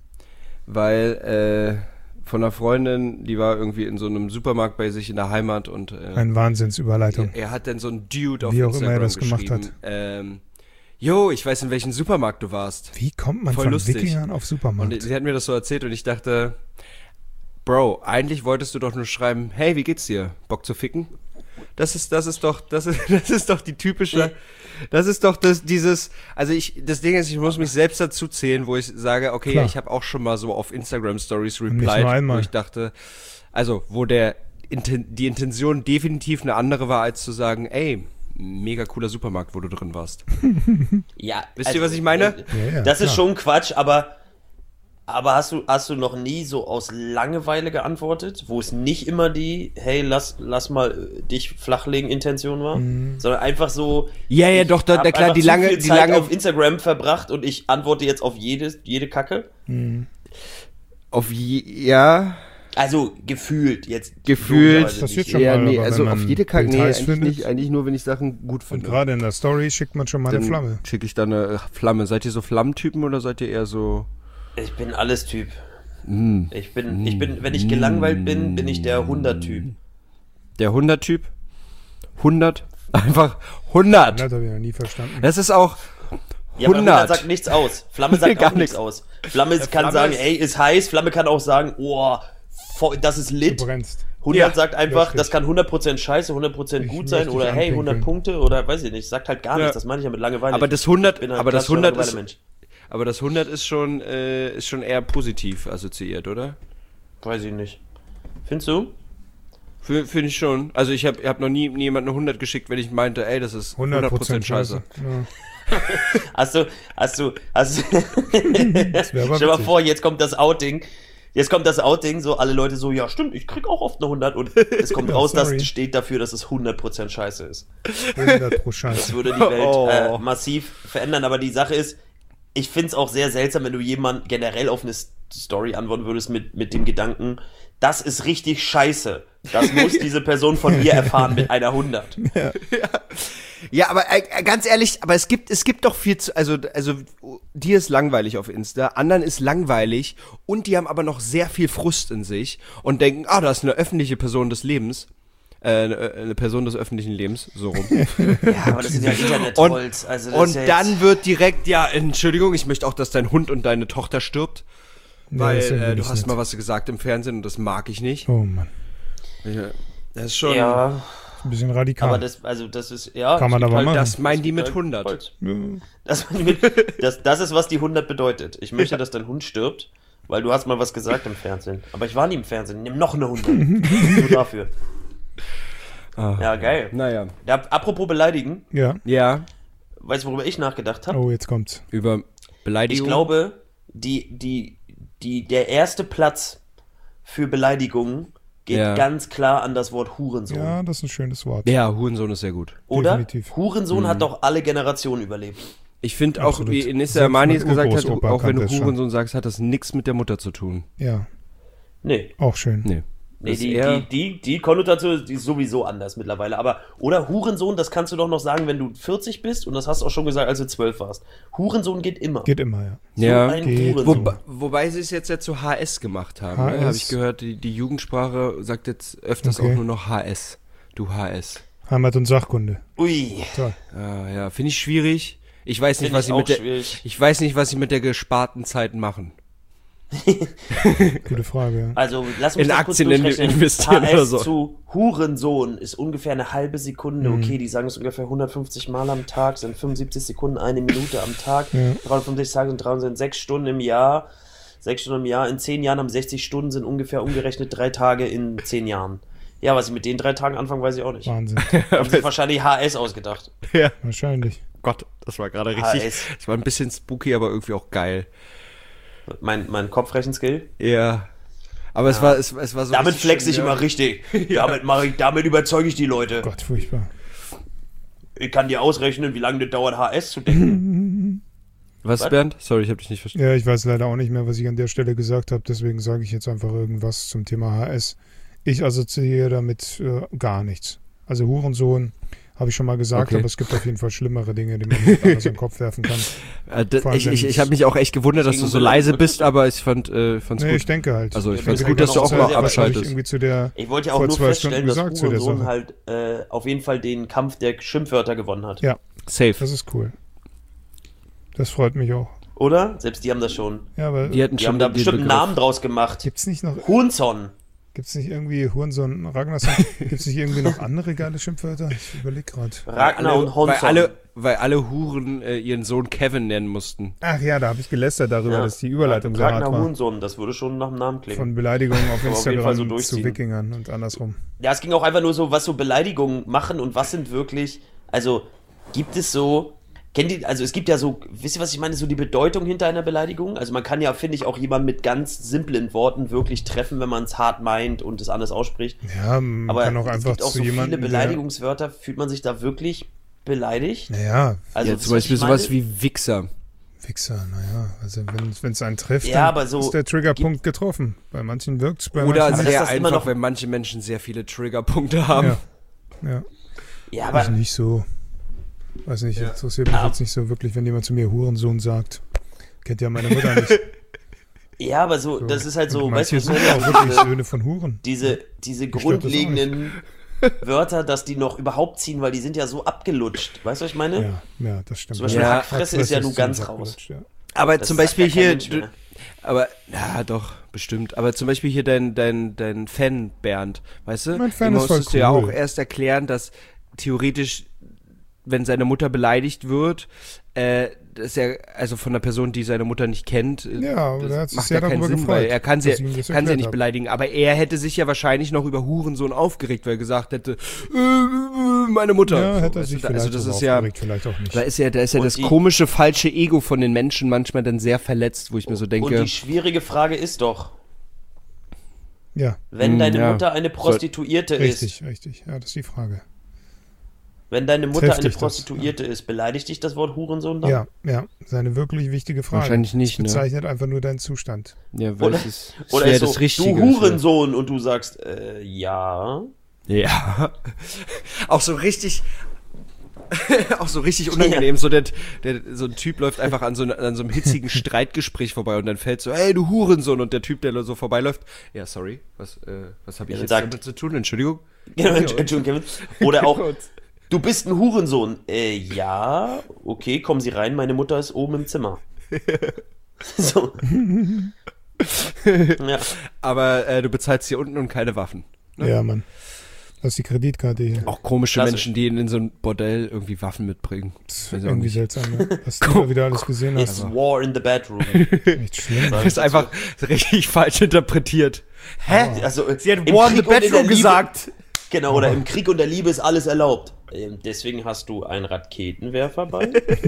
weil von einer Freundin, die war irgendwie in so einem Supermarkt bei sich in der Heimat und Eine Wahnsinnsüberleitung. er hat dann so ein Dude auf Wie auch immer Instagram er das gemacht geschrieben, Jo, ich weiß, in welchem Supermarkt du warst. Wie kommt man Voll von lustig. Wikingern auf Supermarkt? Und sie hat mir das so erzählt und ich dachte, Bro, eigentlich wolltest du doch nur schreiben, hey, wie geht's dir? Bock zu ficken? Das ist doch die typische, das ist doch dieses, also das Ding ist, ich muss mich selbst dazu zählen, wo ich sage, okay, Klar. ich habe auch schon mal so auf Instagram Stories nicht nur replied, einmal. wo ich dachte, also wo die Intention definitiv eine andere war, als zu sagen, ey, mega cooler Supermarkt, wo du drin warst. Ja, Wisst ihr, was ich meine? Ja, Das ist klar. schon Quatsch, aber hast du noch nie so aus Langeweile geantwortet, wo es nicht immer die, hey, lass mal dich flachlegen Intention war, sondern einfach so, Ja, ich doch, hab klar, einfach die zu lange, viel die Zeit lange, auf Instagram verbracht und ich antworte jetzt auf jede Kacke. ja, Also gefühlt jetzt. Gefühlt. logischerweise Das passiert nicht. schon ja, mal, nee, aber also wenn auf man jede Kacke, nee, Details eigentlich findet. nicht, eigentlich nur, wenn ich Sachen gut Und finde. gerade in der Story schickt man schon mal eine Flamme. Schicke ich da eine Flamme. Seid ihr so Flammentypen oder seid ihr eher so... Ich bin alles Typ. Ich bin, wenn ich gelangweilt bin, bin ich der 100-Typ. Der 100-Typ? 100? Einfach 100! Das habe ich noch nie verstanden. Das ist auch Ja, aber 100. 100 sagt nichts aus. Flamme sagt Gar auch nichts nichts. aus. Flamme kann Flamme sagen, ist- ey, ist heiß. Flamme kann auch sagen, oh, das ist Du lit. brennst. 100 Ja, sagt einfach, lustig. das kann 100% scheiße, 100% Ich gut sein möchte oder dich hey, 100 anpinkeln. Punkte oder weiß ich nicht. Sagt halt gar Ja. nichts. Das meine ich ja mit Langeweile. Aber das 100, Ich bin ein aber das klassischer 100 ist, Langeweile-Mensch. aber das 100 ist schon eher positiv assoziiert, oder? Weiß ich nicht. Findest du? Finde ich schon. Also ich hab noch nie jemand eine 100 geschickt, wenn ich meinte, ey, das ist 100% scheiße. Ja. Hast du, Das wäre aber stell mal witzig. vor, jetzt kommt das Outing. So alle Leute so, ja stimmt, ich krieg auch oft eine 100 und es kommt Ja, raus, sorry. das steht dafür, dass es 100% scheiße ist. 100 pro Das Scheiße. würde die Welt Oh. massiv verändern, aber die Sache ist, ich find's auch sehr seltsam, wenn du jemand generell auf eine Story antworten würdest mit dem Gedanken, das ist richtig scheiße. Das muss diese Person von mir erfahren mit einer 100. Ja, aber ganz ehrlich, aber es gibt doch viel zu, also dir ist langweilig auf Insta, anderen ist langweilig und die haben aber noch sehr viel Frust in sich und denken, da ist eine öffentliche Person des Lebens, eine Person des öffentlichen Lebens, so rum. Ja, aber das sind ja Internet-Trolls. Also das Und ist ja dann jetzt, wird direkt, ja, Entschuldigung, ich möchte auch, dass dein Hund und deine Tochter stirbt, weil das ist ja du wirklich hast nett. mal was gesagt im Fernsehen und das mag ich nicht. Oh Mann. Ja, das ist schon, ja, Ein bisschen radikal. aber das ist, ja. Kann man es gibt aber halt, machen. das meinen die mit halt 100. Trolls. Ja. Das ist, was die 100 bedeutet. Ich möchte, dass dein Hund stirbt, weil du hast mal was gesagt im Fernsehen. Aber ich war nie im Fernsehen. Nimm noch eine 100. Nur dafür. Ja, geil. Naja. Ja, apropos beleidigen, Ja. Ja, weißt du, worüber ich nachgedacht habe? Oh, jetzt kommt's. über Ich Beleidigung. glaube, der erste Platz für Beleidigungen geht Ja. ganz klar an das Wort Hurensohn. Ja, das ist ein schönes Wort. Ja, Hurensohn ist sehr gut. Oder? definitiv. Hurensohn hat doch alle Generationen überlebt. Ich finde auch, Absolut. wie Inissa Selbst Amani mein es gesagt hat, Urgroßopa auch wenn du kannte es schon. Hurensohn sagst, hat das nichts mit der Mutter zu tun. Ja, Nee. auch schön. Nee. Nee, Das ist eher- die Konnotation die ist sowieso anders mittlerweile. Aber, oder Hurensohn, das kannst du doch noch sagen, wenn du 40 bist. Und das hast du auch schon gesagt, als du 12 warst. Hurensohn geht immer. Geht immer, ja. So Ja. ein Geht. Hurensohn. Wobei sie es jetzt zu HS gemacht haben. Ne? HS. Habe ich gehört, die Jugendsprache sagt jetzt öfters Okay. auch nur noch HS. Du HS. Heimat- und Sachkunde. Ui. Toll. Ja, finde ich schwierig. Ich weiß nicht, Finde was ich sie auch mit der, schwierig. ich weiß nicht, was sie mit der gesparten Zeit machen. Gute Frage, ja. Also, lass uns In das Aktien kurz durchrechnen. investieren HS oder so. zu Hurensohn ist ungefähr eine halbe Sekunde. Okay, die sagen es ungefähr 150 Mal am Tag, sind 75 Sekunden, eine Minute am Tag. Ja. 365 Tage sind 3 sind 6 Stunden im Jahr. 6 Stunden im Jahr. In 10 Jahren haben 60 Stunden, sind ungefähr umgerechnet 3 Tage in 10 Jahren. Ja, was ich mit den 3 Tagen anfangen, weiß ich auch nicht. Wahnsinn. Haben sich wahrscheinlich HS ausgedacht. Wahrscheinlich. Gott, das war gerade richtig. Das war ein bisschen spooky, aber irgendwie auch geil. Mein Kopfrechenskill? Ja. Aber es war so. Damit flex ich immer richtig. Damit überzeuge ich die Leute. Gott, furchtbar. Ich kann dir ausrechnen, wie lange das dauert, HS zu denken. Was, Bernd? Sorry, ich habe dich nicht verstanden. Ja, ich weiß leider auch nicht mehr, was ich an der Stelle gesagt habe, deswegen sage ich jetzt einfach irgendwas zum Thema HS. Ich assoziiere damit gar nichts. Also Hurensohn habe ich schon mal gesagt, Okay. aber es gibt auf jeden Fall schlimmere Dinge, die man nicht anders in den Kopf werfen kann. Ich habe mich auch echt gewundert, dass du so leise bist, aber ich fand's Nee, gut. ich denke halt. Also ich Ja, fand's wir gut, können dass du auch auch sehr, mal sehr abschaltest. Irgendwie zu der Ich wollte ja auch vor nur 2 feststellen, Stunden dass gesagt zu der Hurensohn Sache. halt auf jeden Fall den Kampf der Schimpfwörter gewonnen hat. Ja, Safe. das ist cool. Das freut mich auch. Oder? Selbst die haben das schon. Ja, aber Die hatten Die schon haben da den bestimmt einen Begriff. Namen draus gemacht. gibt's nicht noch Hurenson. Gibt's nicht irgendwie Hurensohn, Ragnarsson? Gibt's nicht irgendwie noch andere geile Schimpfwörter? Ich überlege gerade. Ragnar und Honson. Weil alle Huren ihren Sohn Kevin nennen mussten. Ach ja, da habe ich gelästert darüber, dass die Überleitung so hart Ragnar war. Hurensohn, das würde schon nach dem Namen klingen. Von Beleidigungen auf Aber auf jeden Fall so Instagram zu durchziehen. Wikingern und andersrum. Ja, es ging auch einfach nur so, was so Beleidigungen machen und was sind wirklich, also gibt es so, also es gibt ja so, wisst ihr, was ich meine, so die Bedeutung hinter einer Beleidigung? Also man kann ja, finde ich, auch jemanden mit ganz simplen Worten wirklich treffen, wenn man es hart meint und es anders ausspricht. Ja, man Aber kann auch es einfach gibt auch zu so jemandem, viele Beleidigungswörter, fühlt man sich da wirklich beleidigt? Naja, Also Ja, das, zum Beispiel was ich meine- sowas wie Wichser. Wichser, naja, also wenn es einen trifft, Ja, dann aber so ist der Triggerpunkt getroffen. Bei manchen wirkt es, bei Oder manchen Aber sehr dass das immer einfach, noch- wenn manche Menschen sehr viele Triggerpunkte haben. ja, Ja, aber aber nicht so. Weiß nicht, interessiert mich jetzt nicht so wirklich, wenn jemand zu mir Hurensohn sagt. Kennt ja meine Mutter nicht. ja, aber so, das ist halt so, Und weißt du, manche was ich sind meine? auch wirklich Söhne von Huren. diese stört das auch grundlegenden Wörter, dass die noch überhaupt ziehen, weil die sind ja so abgelutscht. Weißt du, was ich meine? Ja, das stimmt. Zum Beispiel Ja, Hackfresse ist ja nun ganz ziemlich raus. abgelutscht, ja. Aber Das zum sagt Beispiel ja kein hier, Mensch mehr. aber, ja doch, bestimmt. Aber zum Beispiel hier dein Fan, Bernd, weißt du? Mein Fan Dem ist voll musstest du ja cool. auch erst erklären, dass theoretisch, wenn seine Mutter beleidigt wird, dass er, also von einer Person, die seine Mutter nicht kennt, Ja, aber der hat sich macht sehr ja keinen darüber Sinn, gefreut, weil er kann sie dass ich ihm das ja erklärt nicht hab. beleidigen. Aber er hätte sich ja wahrscheinlich noch über Hurensohn aufgeregt, weil er gesagt hätte, meine Mutter. Ja, So, hätte er weißt sich du, vielleicht also das darüber ist ja, aufgeregt, vielleicht auch nicht. da ist ja Und das die- komische, falsche Ego von den Menschen manchmal dann sehr verletzt, wo ich mir so Und denke, die schwierige Frage ist doch, Ja, wenn deine ja. Mutter eine Prostituierte ist, richtig. Ja, das ist die Frage. wenn deine Mutter Trifft eine dich das, Prostituierte ist, beleidigt dich das Wort Hurensohn dann? Ja, ist eine wirklich wichtige Frage. Wahrscheinlich nicht, Das bezeichnet einfach nur deinen Zustand. ja, weil Oder, es ist, es oder wäre ist so, das Richtige. du Hurensohn und du sagst, ja. Ja. Auch so richtig, unangenehm. So so ein Typ läuft einfach an so einem hitzigen Streitgespräch vorbei und dann fällt so, hey, du Hurensohn. Und der Typ, der so vorbeiläuft, ja, sorry, was habe ich Ja, jetzt sagt- damit zu tun? Entschuldigung. Genau, Entschuldigung, Kevin. Oder auch, du bist ein Hurensohn. Ja, okay, kommen Sie rein, meine Mutter ist oben im Zimmer. So. Ja. Aber du bezahlst hier unten und keine Waffen. Ne? Ja, Mann. Das ist die Kreditkarte hier. Auch komische Klassisch. Menschen, die in so ein Bordell irgendwie Waffen mitbringen. Das ist weiß ich auch irgendwie nicht. seltsam, ne? Was du da wieder alles gesehen It's hast. war in the bedroom. Echt schlimm. Das ist einfach richtig falsch interpretiert. Hä? Also, Sie hat im War in the Krieg und in der Bedroom Liebe- gesagt. Genau, oder im Krieg und der Liebe ist alles erlaubt. Deswegen hast du einen Raketenwerfer bei?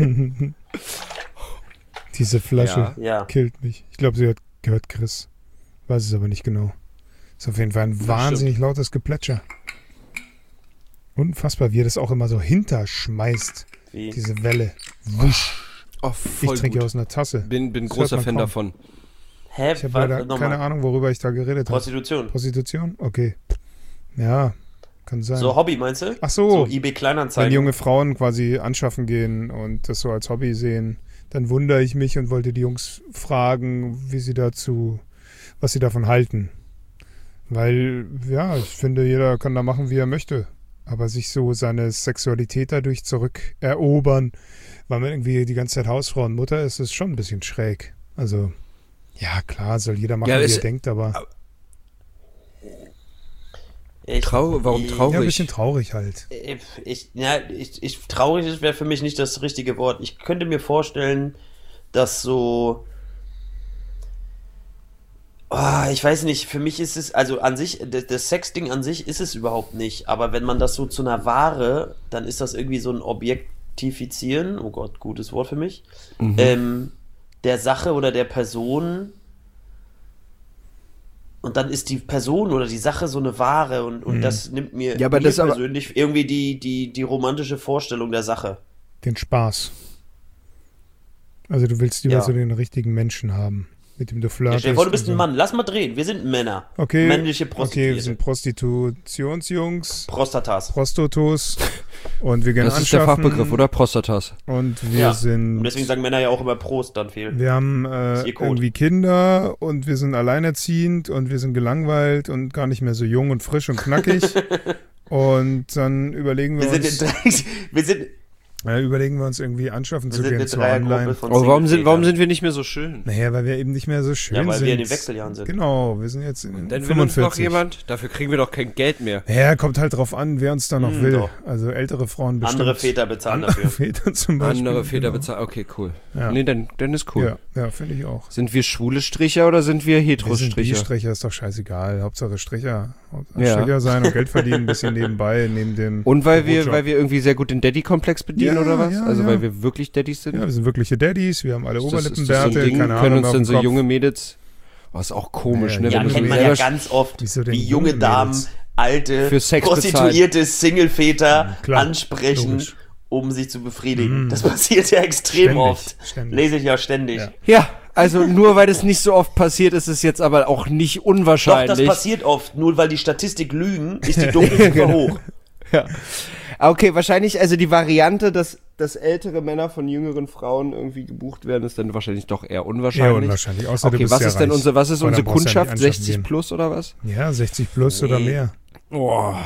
Diese Flasche Ja. killt mich. Ich glaube, sie gehört Chris. Weiß es aber nicht genau. Ist auf jeden Fall ein wahnsinnig lautes Geplätscher. Unfassbar, wie er das auch immer so hinterschmeißt. Wie? Diese Welle. Wusch. Oh, Ich voll trinke gut. aus einer Tasse. Bin Das großer hört man Fan kaum. davon. Hä? Ich habe leider keine Ahnung, worüber ich da geredet habe. Prostitution. Prostitution? Okay. Ja, kann sein. So Hobby, meinst du? Ach so. So eBay Wenn Kleinanzeigen. junge Frauen quasi anschaffen gehen und das so als Hobby sehen, dann wundere ich mich und wollte die Jungs fragen, was sie davon halten. Weil, ja, ich finde, jeder kann da machen, wie er möchte. Aber sich so seine Sexualität dadurch zurückerobern, weil man irgendwie die ganze Zeit Hausfrau und Mutter ist, ist schon ein bisschen schräg. Also, ja, klar, soll jeder machen, Ja, wie es- er denkt, aber Warum ja, traurig? ein bisschen traurig halt. Traurig wäre für mich nicht das richtige Wort. Ich könnte mir vorstellen, dass so. Ich weiß nicht, für mich ist es, also an sich, das Sexding an sich ist es überhaupt nicht, aber wenn man das so zu einer Ware, dann ist das irgendwie so ein Objekt Objektifizieren, oh Gott, gutes Wort für mich, der Sache oder der Person, und dann ist die Person oder die Sache so eine Ware und das nimmt mir, Ja, aber mir das aber- persönlich irgendwie die romantische Vorstellung der Sache. Den Spaß. Also du willst lieber Ja. so den richtigen Menschen haben, mit dem du Ja, flirtest. stell dir vor, du bist und ein so. Mann, lass mal drehen, wir sind Männer. Okay, Männliche okay, wir Prostituierte. sind Prostitutionsjungs, Prostatas. Prostotos und wir gehen Das ist der anschaffen. Fachbegriff, oder? Prostatas. Und wir Ja. sind... Und deswegen sagen Männer ja auch immer Prost dann viel. Wir haben ist ihr Code. irgendwie Kinder und wir sind alleinerziehend und wir sind gelangweilt und gar nicht mehr so jung und frisch und knackig. Und dann überlegen wir, überlegen wir uns irgendwie anschaffen zu gehen zu online. von Aber warum Single-Vätern. sind wir nicht mehr so schön? Naja, weil wir eben nicht mehr so schön Ja, weil sind. wir in den Wechseljahren sind. Genau, wir sind jetzt in Dann will uns 45. noch jemand, dafür kriegen wir doch kein Geld mehr. Ja, kommt halt drauf an, wer uns da noch will. doch. Also ältere Frauen bestimmt. Andere Väter bezahlen Andere dafür. Väter zum Beispiel. Andere Väter genau. bezahlen, okay, cool. Ja. Nee, dann ist cool. Ja, finde ich auch. Sind wir schwule Stricher oder sind wir Wir sind Hetero-Stricher? Stricher, ist doch scheißegal. Hauptsache Stricher. Ja. Stricher sein und Geld verdienen, ein bisschen nebenbei, neben dem Und weil wir Brotjob. irgendwie sehr gut den Daddy-Komplex bedienen Ja, oder was? ja, Also ja. weil wir wirklich Daddys sind? Ja, wir sind wirkliche Daddies, wir haben alle Ist das so Oberlippenbärte, ein Ding? keine Können Ahnung, uns auf denn dem so Kopf. junge Mädels... Oh, ist auch komisch, Ja, ne? Ja, Wenn du kennt so man ja selber ganz oft, Wieso denn wie junge junge Damen Mädels? alte, Für Sex prostituierte Single-Väter klar, ansprechen, logisch. um sich zu befriedigen. Das passiert ja extrem Ständig, oft. ständig. Lese ich ja ständig. Ja. Ja, also nur weil es nicht so oft passiert, ist es jetzt aber auch nicht Doch, unwahrscheinlich. das passiert oft. Nur weil die Statistik lügen, ist die Dunkelziffer hoch. Ja. Okay, wahrscheinlich, also die Variante, dass ältere Männer von jüngeren Frauen irgendwie gebucht werden, ist dann wahrscheinlich doch eher unwahrscheinlich. Ja, unwahrscheinlich. Außer du Okay, bist was ja ist denn reich. was ist Weil unsere dann brauchst du ja nicht Kundschaft? anschaffen 60 gehen. plus oder was? Ja, 60 plus oder Nee. mehr. Oh.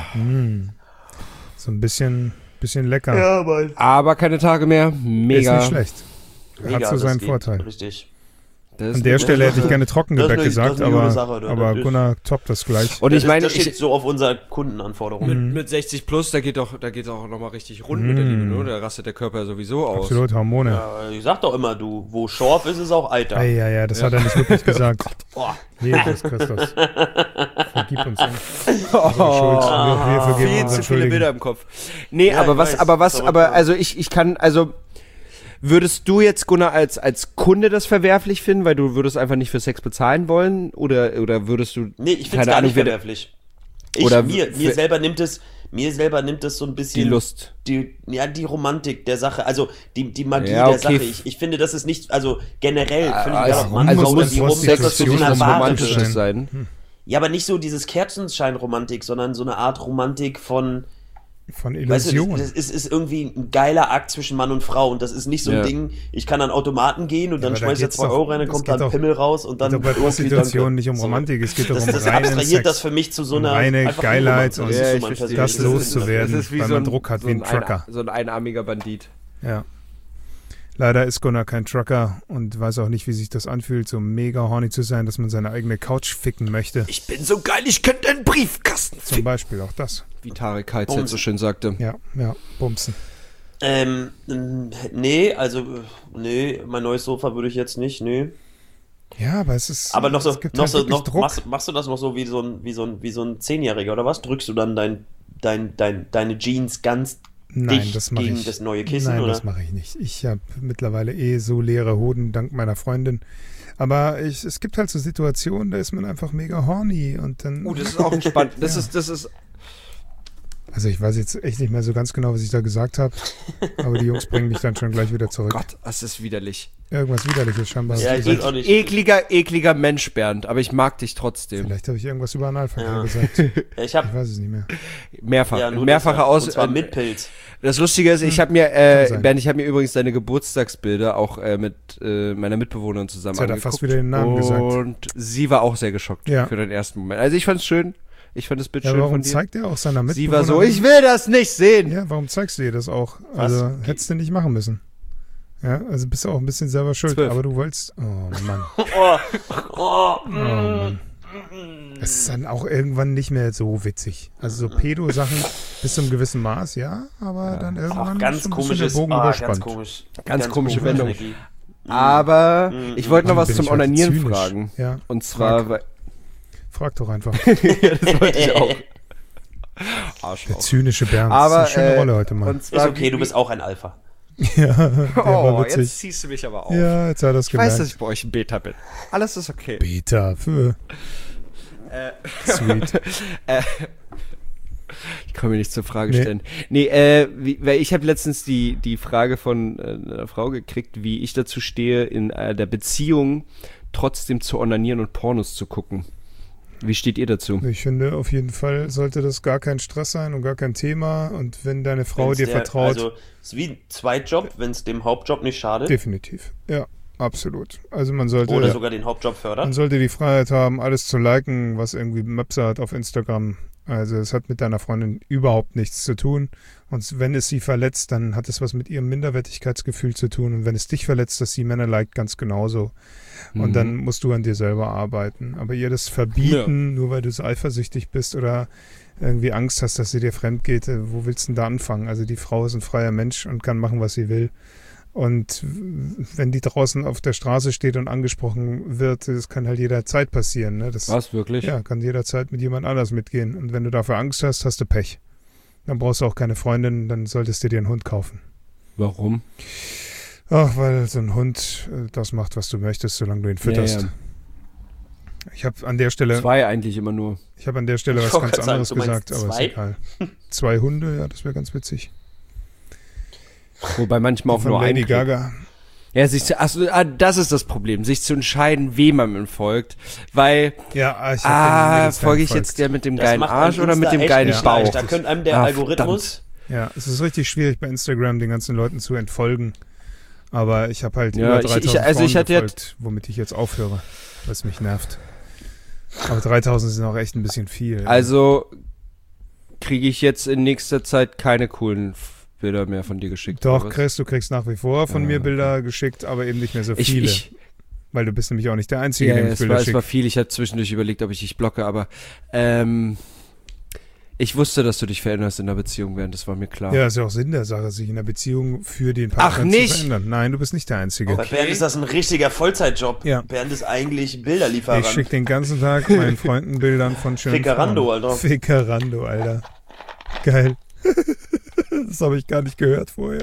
So ein bisschen lecker. Ja, Mann. Aber keine Tage mehr. Mega. Ist nicht schlecht. Hat so das seinen geht. Vorteil. Richtig. Das An der ist- Stelle hätte ich gerne Trockengebäck das ist gesagt, eine gute aber, Sache, ne? aber Das ist- Gunnar toppt das gleich. Und ich meine, das steht so auf unserer Kundenanforderung. mit 60 plus, da geht auch nochmal richtig rund mit der Liebe, ne? Da rastet der Körper ja sowieso aus. Absolut, Hormone. Ja, ich sag doch immer, wo Schorf ist, ist auch Alter. Ja, das hat er nicht wirklich gesagt. Boah. Jesus Christus. Vergib uns. Unsere Schuld. Wir vergeben Viel unseren zu viele Schuldigen. Bilder im Kopf. Nee, Ja, aber ich was, weiß. aber Verrückt, ja. also ich kann, also würdest du jetzt, Gunnar, als Kunde das verwerflich finden, weil du würdest einfach nicht für Sex bezahlen wollen? Oder würdest du, Nee, ich find's keine gar Ahnung, nicht wer- verwerflich. Oder Mir für- selber nimmt es so ein bisschen die Lust? die Romantik der Sache, also die Magie Ja, der okay. Sache. Ich finde, das ist nicht, also generell, völlig egal, Also, ob Mann, also Frau oder muss die Rom- Sex das für so dich eine was Ware Romantisches ist. sein? Ja, aber nicht so dieses Kerzenschein-Romantik, sondern so eine Art Romantik von, Von weißt du, Illusion. das ist irgendwie ein geiler Akt zwischen Mann und Frau und das ist nicht so ein Ja. Ding, ich kann an Automaten gehen und dann aber da schmeiß ich geht's 2 doch- Euro rein, dann das kommt geht da ein doch- Pimmel raus und dann Geht doch bei irgendwie Prostitution danke. nicht um So. Romantik, es geht Das, darum, das reinen abstrahiert Sex. das für mich zu so Um einer reine einfach Geilheit Unromantik. und Das ist Ja, so ich mein verstehe. das persönliches loszuwerden, Das ist wie weil so man ein- Druck hat so wie ein ein Trucker. so ein einarmiger Bandit. Ja. Leider ist Gunnar kein Trucker und weiß auch nicht, wie sich das anfühlt, so mega horny zu sein, dass man seine eigene Couch ficken möchte. Ich bin so geil, ich könnte einen Briefkasten Zum Beispiel auch das. Wie Tarek Kalzett so schön sagte. Ja, bumsen. Nee, also, nee, mein neues Sofa würde ich jetzt nicht, nee. Ja, aber es ist. Aber noch so, es gibt halt wirklich Druck. machst du das noch so wie so ein 10-Jähriger oder was? Drückst du dann deine Jeans ganz Nein, dicht das mache gegen ich. das neue Kissen, Nein, oder? das mache ich nicht. Ich habe mittlerweile so leere Hoden dank meiner Freundin. Aber es gibt halt so Situationen, da ist man einfach mega horny und dann. Das ist auch entspannt. Das Ja. ist. Also ich weiß jetzt echt nicht mehr so ganz genau, was ich da gesagt habe. Aber die Jungs bringen mich dann schon gleich wieder zurück. Gott, das ist widerlich. Irgendwas Widerliches scheinbar. Ja, hab ich ich will gesagt. auch nicht. Ekliger Mensch, Bernd, aber ich mag dich trotzdem. Vielleicht habe ich irgendwas über Analverkehr Ja. gesagt. Ich Ich hab, weiß es nicht mehr. Mehrfach. ja, nur Mehrfache deshalb. Aus. Und zwar mit Pilz. Das Lustige ist, ich habe mir, sein. Bernd, ich habe mir übrigens deine Geburtstagsbilder auch mit meiner Mitbewohnerin zusammen Jetzt hat er angeguckt. fast wieder den Namen gesagt. Und sie war auch sehr geschockt Ja. für den ersten Moment. Also ich fand's schön. Ich fand das Bild Ja, schön warum von dir. zeigt er auch seiner Sie Mitbewohnerin? war so, ich will das nicht sehen. Ja, warum zeigst du ihr das auch? Was? Also hättest du nicht machen müssen. Ja, also bist du auch ein bisschen selber schuld. 12. Aber du wolltest. Oh Mann. Oh, Oh Mann. Es ist dann auch irgendwann nicht mehr so witzig. Also so Pedo-Sachen bis zu einem gewissen Maß, ja, aber dann irgendwann auch ganz ist so ein bisschen komisches, der Bogen ganz überspannt. komisch. Ganz komische komische Wendung. Energie. Aber ich wollte noch was Bin zum ich heute Onanieren zynisch. fragen. Ja, Und zwar, Frag. Frag doch einfach. ja, das wollte ich auch. Der Arschloch. zynische Bernd. Aber, das ist eine schöne Rolle heute mal. Und zwar, Ist okay, du bist auch ein Alpha. Ja, der war witzig. Jetzt ziehst du mich aber auf. Ja, jetzt hat er es Ich gemerkt. weiß, dass ich bei euch ein Beta bin. Alles ist okay. Beta für Sweet. Ich kann mir nicht zur Frage stellen. Nee, weil ich habe letztens die Frage von einer Frau gekriegt, wie ich dazu stehe, in der Beziehung trotzdem zu onanieren und Pornos zu gucken. Wie steht ihr dazu? Ich finde, auf jeden Fall sollte das gar kein Stress sein und gar kein Thema. Und wenn deine Frau dir vertraut. Also, es ist wie ein Zweitjob, wenn es dem Hauptjob nicht schadet. Definitiv. Ja, absolut. Also man sollte. Oder sogar den Hauptjob fördert. Man sollte die Freiheit haben, alles zu liken, was irgendwie Möpse hat auf Instagram. Also es hat mit deiner Freundin überhaupt nichts zu tun. Und wenn es sie verletzt, dann hat es was mit ihrem Minderwertigkeitsgefühl zu tun. Und wenn es dich verletzt, dass sie Männer liked, ganz genauso. Und dann musst du an dir selber arbeiten. Aber ihr das verbieten, nur weil du so eifersüchtig bist oder irgendwie Angst hast, dass sie dir fremd geht, wo willst du denn da anfangen? Also die Frau ist ein freier Mensch und kann machen, was sie will. Und wenn die draußen auf der Straße steht und angesprochen wird, das kann halt jederzeit passieren. Ne? Was, wirklich? Ja, kann jederzeit mit jemand anders mitgehen. Und wenn du dafür Angst hast, hast du Pech. Dann brauchst du auch keine Freundin, dann solltest du dir einen Hund kaufen. Warum? Ach, weil so ein Hund das macht, was du möchtest, solange du ihn fütterst. Ja. Ich habe an der Stelle... 2 eigentlich immer nur. Ich habe an der Stelle was ganz anderes gesagt, aber ist egal. 2 Hunde, ja, das wäre ganz witzig. Wobei manchmal auch von nur Lady ein. Gaga. Ja, das ist das Problem, sich zu entscheiden, wem man folgt, weil Ja, folge ich jetzt der mit dem Das geilen macht Arsch an oder mit Insta dem echt geilen nicht Bauch? leicht. Da könnte einem der Algorithmus... Ja, es ist richtig schwierig bei Instagram den ganzen Leuten zu entfolgen. Aber ich habe halt Ja, über 3000 ich Frauen hatte gefolgt, womit ich jetzt aufhöre, was mich nervt. Aber 3000 sind auch echt ein bisschen viel. Also kriege ich jetzt in nächster Zeit keine coolen Bilder mehr von dir geschickt. Doch, oder was? du kriegst nach wie vor von mir Bilder geschickt, aber eben nicht mehr so viele. Weil du bist nämlich auch nicht der Einzige, dem ich Bilder es war schicke. viel. Ich hatte zwischendurch überlegt, ob ich dich blocke, aber ich wusste, dass du dich veränderst in der Beziehung, während das war mir klar. Ja, ist ja auch Sinn der Sache, sich in der Beziehung für den Partner nicht? zu verändern. Nein, du bist nicht der Einzige. Bei Bernd ist das ein richtiger Vollzeitjob. Ja. Bernd ist eigentlich Bilderlieferant. Ich schicke den ganzen Tag meinen Freunden Bildern von schönen Fickerando, Frauen. Alter. Fickerando, Alter. Geil. Das habe ich gar nicht gehört vorher.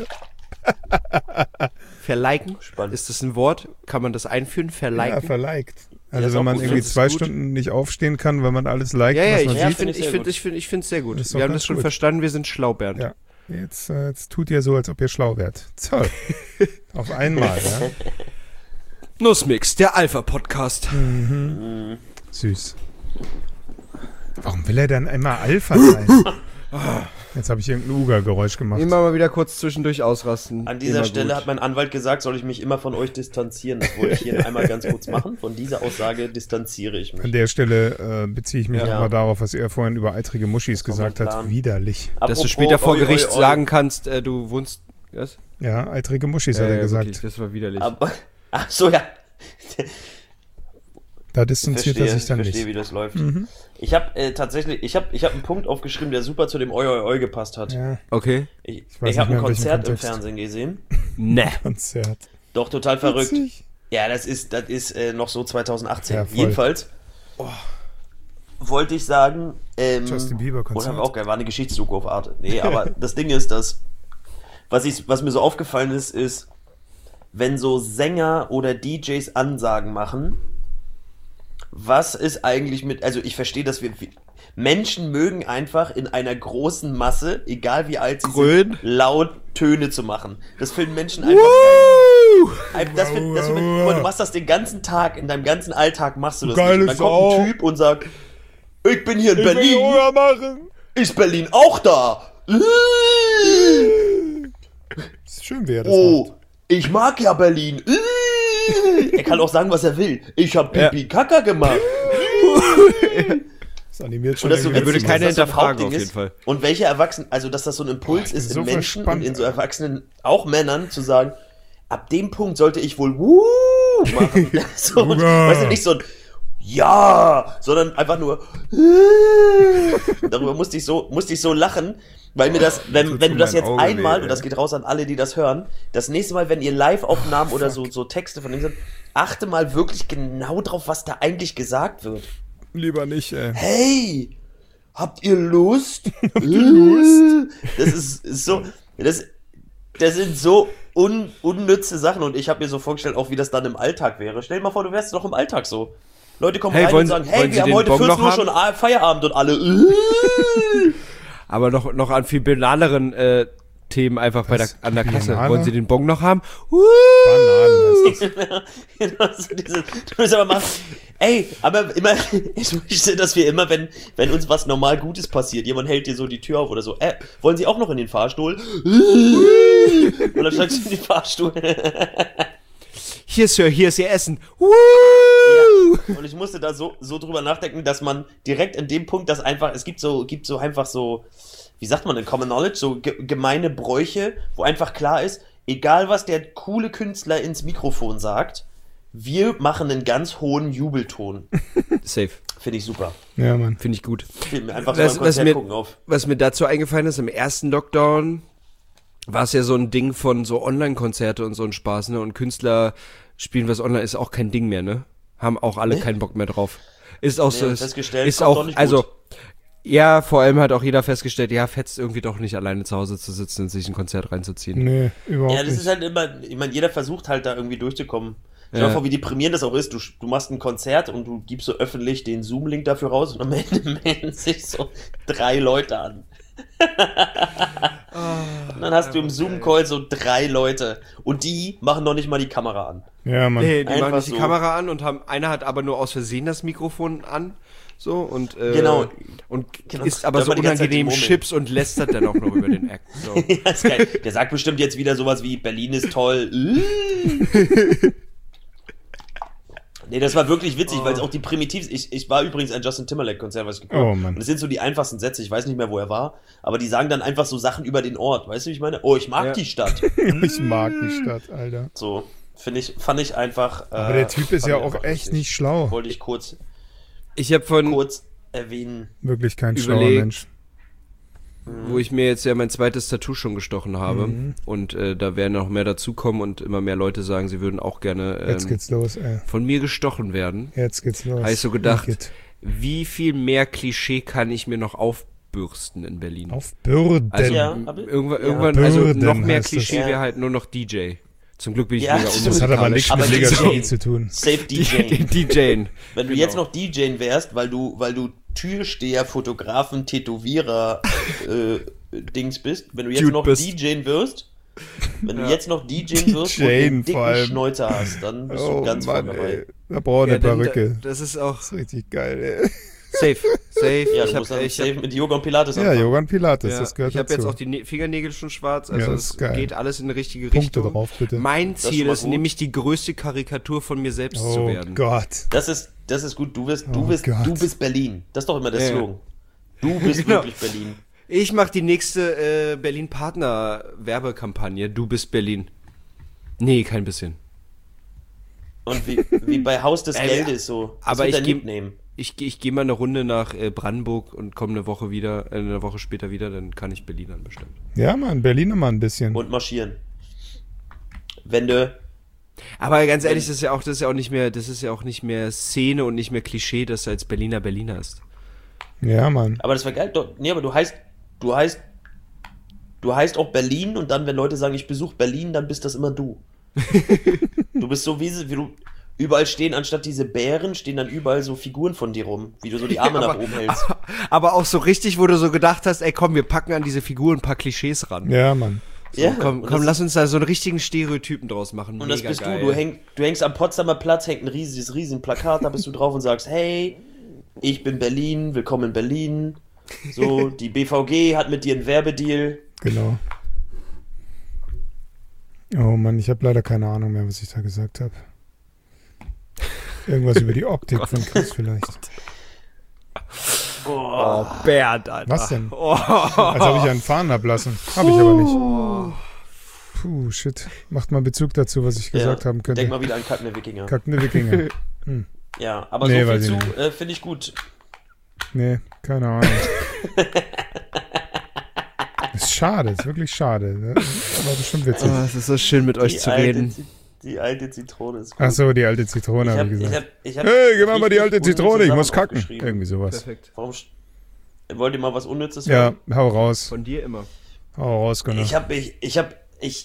Verliken? Spannend. Ist das ein Wort? Kann man das einführen? Ja, Verliken? verliked. Ja, Also ist wenn auch man gut. irgendwie Das ist 2 gut. Stunden nicht aufstehen kann, weil man alles liked, Ja, was ich man ja, sieht. finde ich sehr finde es sehr gut. Das ist doch Wir haben ganz das schon gut. verstanden, wir sind schlau, Bernd. Ja. Jetzt tut ihr so, als ob ihr schlau wärt. Toll. Auf einmal, ja. Nussmix, der Alpha-Podcast. Süß. Warum will er dann immer Alpha sein? Jetzt habe ich irgendein Uga-Geräusch gemacht. Immer mal wieder kurz zwischendurch ausrasten. An dieser Immer Stelle gut. hat mein Anwalt gesagt, soll ich mich immer von euch distanzieren. Das wollte ich hier einmal ganz kurz machen. Von dieser Aussage distanziere ich An mich. der Stelle beziehe ich mich Ja. nochmal darauf, was er vorhin über eitrige Muschis Das war mein gesagt hat. Plan. Widerlich. Dass du Apropos später vor oi, Gericht oi, oi. sagen kannst, du wohnst... Was? Ja, eitrige Muschis hat er gesagt. Wirklich, das war widerlich. Aber, ach so, ja. Da distanziert er sich dann verstehe, nicht. wie das läuft. Ich habe tatsächlich, ich hab einen Punkt aufgeschrieben, der super zu dem Oi, oi, oi gepasst hat. Ja, Okay. Ich weiß ich habe nicht ein mehr, in welchem Konzert im Kontext. Fernsehen gesehen. Ne. Konzert. Doch, total verrückt. Witzig. Ja, das ist noch so 2018. Ja, voll. Jedenfalls wollte ich sagen, Justin Bieber Konzert. oder auch geil, war eine Geschichtsdoku auf Arte. Nee, aber das Ding ist, dass was mir so aufgefallen ist, wenn so Sänger oder DJs Ansagen machen, was ist eigentlich also ich verstehe, dass Menschen mögen einfach in einer großen Masse, egal wie alt sie sind, laut Töne zu machen. Das finden Menschen einfach geil. Du machst das den ganzen Tag, in deinem ganzen Alltag machst du das Geile nicht. Und dann kommt Sau. ein Typ und sagt, ich bin hier in will Berlin, Yoga machen. ist Berlin auch da? Ist schön, wie er das Oh, macht. ich mag ja Berlin. Er kann auch sagen, was er will. Ich hab Pipi Kaka gemacht. Das animiert schon Und das so irgendwie würde witzig, keiner dass das so ein hinterfragen, Hauptding auf jeden ist. Fall. Und welche Erwachsenen, also dass das so ein Impuls ich bin ist so in Menschen verspannt, und in so Alter. Erwachsenen, auch Männern, zu sagen, ab dem Punkt sollte ich wohl machen. So, und, weißt du, nicht so ein Ja, sondern einfach nur darüber musste ich so lachen, weil mir das, wenn du das jetzt Auge einmal, weh, und das geht raus an alle, die das hören, das nächste Mal, wenn ihr Live-Aufnahmen oder so Texte von denen sind, achte mal wirklich genau drauf, was da eigentlich gesagt wird. Lieber nicht, ey. Hey, habt ihr Lust? Das ist so, das sind so unnütze Sachen und ich habe mir so vorgestellt, auch wie das dann im Alltag wäre. Stell dir mal vor, du wärst doch im Alltag so. Leute kommen rein und sagen, hey, wir haben heute 14 Uhr schon Feierabend und alle. Aber noch an viel banaleren Themen einfach an der Kasse. Banane? Wollen Sie den Bon noch haben? Bananen heißt das. Genau, so du musst aber machen. Ey, aber immer, ich möchte, dass wir immer, wenn uns was normal Gutes passiert, jemand hält dir so die Tür auf oder so, wollen Sie auch noch in den Fahrstuhl? Und dann steigst du in den Fahrstuhl. Hier, Sir, hier ist Ihr Essen. Ja. Und ich musste da so drüber nachdenken, dass man direkt in dem Punkt, dass einfach, es gibt so einfach so, wie sagt man denn, Common Knowledge, so gemeine Bräuche, wo einfach klar ist, egal was der coole Künstler ins Mikrofon sagt, wir machen einen ganz hohen Jubelton. Safe. Finde ich super. Ja, Mann. Finde ich gut. Einfach so beim Konzert gucken auf. Was mir dazu eingefallen ist, im ersten Lockdown war es ja so ein Ding von so Online-Konzerte und so ein Spaß, ne? Und Künstler spielen was online, ist auch kein Ding mehr, ne? Haben auch alle keinen Bock mehr drauf. Ist auch so, ist auch, nicht also, gut. ja, vor allem hat auch jeder festgestellt, ja, fetzt irgendwie doch nicht alleine zu Hause zu sitzen und sich ein Konzert reinzuziehen. Nee, überhaupt Ja, das nicht. ist halt immer, ich meine, jeder versucht halt da irgendwie durchzukommen. Stell dir vor, wie deprimierend das auch ist. Du machst ein Konzert und du gibst so öffentlich den Zoom-Link dafür raus und am Ende melden sich so 3 Leute an. Und dann hast du im Zoom-Call so 3 Leute und die machen noch nicht mal die Kamera an. Ja, Mann. Nee, die Einfach machen nicht die so. Kamera an und einer hat aber nur aus Versehen das Mikrofon an. So, und, Genau. und Genau. isst aber Da so hat man die ganze Zeit unangenehm die Murmeln. Chips und lästert dann auch noch über den Act. So. Ja, ist geil. Der sagt bestimmt jetzt wieder sowas wie Berlin ist toll. Nee, das war wirklich witzig, weil es auch die primitivsten. Ich war übrigens ein Justin Timberlake-Konzert, was ich geguckt habe. Oh, Mann. Und es sind so die einfachsten Sätze, ich weiß nicht mehr, wo er war, aber die sagen dann einfach so Sachen über den Ort. Weißt du, wie ich meine? Oh, ich mag die Stadt. Ich mag die Stadt, Alter. So, fand ich einfach. Aber der Typ ist fand ja ich auch einfach echt lustig. nicht schlau. Wollte ich kurz Ich habe erwähnen. Wirklich kein schlauer Überlegt. Mensch. wo ich mir jetzt ja mein zweites Tattoo schon gestochen habe und da werden noch mehr dazukommen und immer mehr Leute sagen, sie würden auch gerne Jetzt geht's los, ey. von mir gestochen werden. Jetzt geht's los. Habe ich so gedacht, Geht. wie viel mehr Klischee kann ich mir noch aufbürsten in Berlin? Auf Bürden. Also Ja, aber- irgendwann ja. also Bürden noch mehr heißt das. Klischee Ja. wäre halt nur noch DJ. Zum Glück bin ich Ja, mega das Das hat aber nichts Aber mit DJ. Legasthenie zu tun. Safe DJ. Den DJen. Wenn du jetzt noch DJ wärst, weil du Türsteher, Fotografen, Tätowierer Dings bist, wenn du jetzt Dude noch bist. DJ wirst, wenn du jetzt noch DJ wirst und DJen einen vor dicken allem. Schnäuzer hast, dann bist du Oh ganz Mann, vorne dabei. ey. Da braucht eine Perücke. Das ist auch Das ist richtig geil, ey. safe. Ja, ich du musst dann habe safe mit Yoga und Pilates Ja, anfangen. Johann Pilates, ja, das gehört ich hab dazu. jetzt auch die Fingernägel schon schwarz, also Ja, das ist es geil. geht alles in die richtige Punkte Richtung. drauf, bitte. Mein ist schon Ziel mal ist gut. nämlich die größte Karikatur von mir selbst zu Oh werden. Gott. Das ist gut, du bist Gott. Berlin. Das ist doch immer der Ja. Slogan. Du bist Genau. wirklich Berlin. Ich mache die nächste Berlin-Partner-Werbekampagne. Du bist Berlin. Nee, kein bisschen. Und wie bei Haus des Ey, Geldes so. Das aber wird ich dein geb- Nickname. Ich gehe mal eine Runde nach Brandenburg und komme eine Woche später wieder, dann kann ich Berlin dann bestimmt. Ja, Mann, Berliner mal ein bisschen. Und marschieren. Wenn du Aber ganz ehrlich, das ist ja auch nicht mehr Szene und nicht mehr Klischee, dass du als Berliner ist. Ja, Mann. Aber das wäre geil. Nee, aber du heißt auch Berlin und dann, wenn Leute sagen, ich besuche Berlin, dann bist das immer du. Du bist so wie du überall stehen, anstatt diese Bären, stehen dann überall so Figuren von dir rum, wie du so die Arme nach oben hältst. Aber auch so richtig, wo du so gedacht hast, ey komm, wir packen an diese Figuren ein paar Klischees ran. Ja, Mann. So, Ja, komm, und das- lass uns da so einen richtigen Stereotypen draus machen. Und das Mega bist geil. du. Du hängst am Potsdamer Platz, hängt ein riesen Plakat, da bist du drauf und sagst, hey, ich bin Berlin, willkommen in Berlin. So, die BVG hat mit dir einen Werbedeal. Genau. Oh Mann, ich habe leider keine Ahnung mehr, was ich da gesagt habe. Irgendwas über die Optik von Chris vielleicht. Oh, Bernd, Alter. Was denn? Oh. Als ob ich einen Fahren ablassen. Habe ich aber nicht. Puh, shit. Macht mal Bezug dazu, was ich gesagt haben könnte. Denk mal wieder an Kackne Wikinger. Kackende Wikinger. Ja, aber Nee, so weiß viel ich zu, finde ich gut. Nee, keine Ahnung. Ist schade, ist wirklich schade. Das war bestimmt witzig. Oh, es ist so schön mit euch zu reden. Die alte Zitrone ist gut. Ach so, die alte Zitrone, habe ich gesagt. ich hab Hey, gib mir mal die richtig alte Zitrone, ich unnütze muss Sachen kacken. aufgeschrieben. Irgendwie sowas. Perfekt. Wollt ihr mal was Unnützes Ja, hören? hau raus. Von dir immer. Hau raus, Gunnar.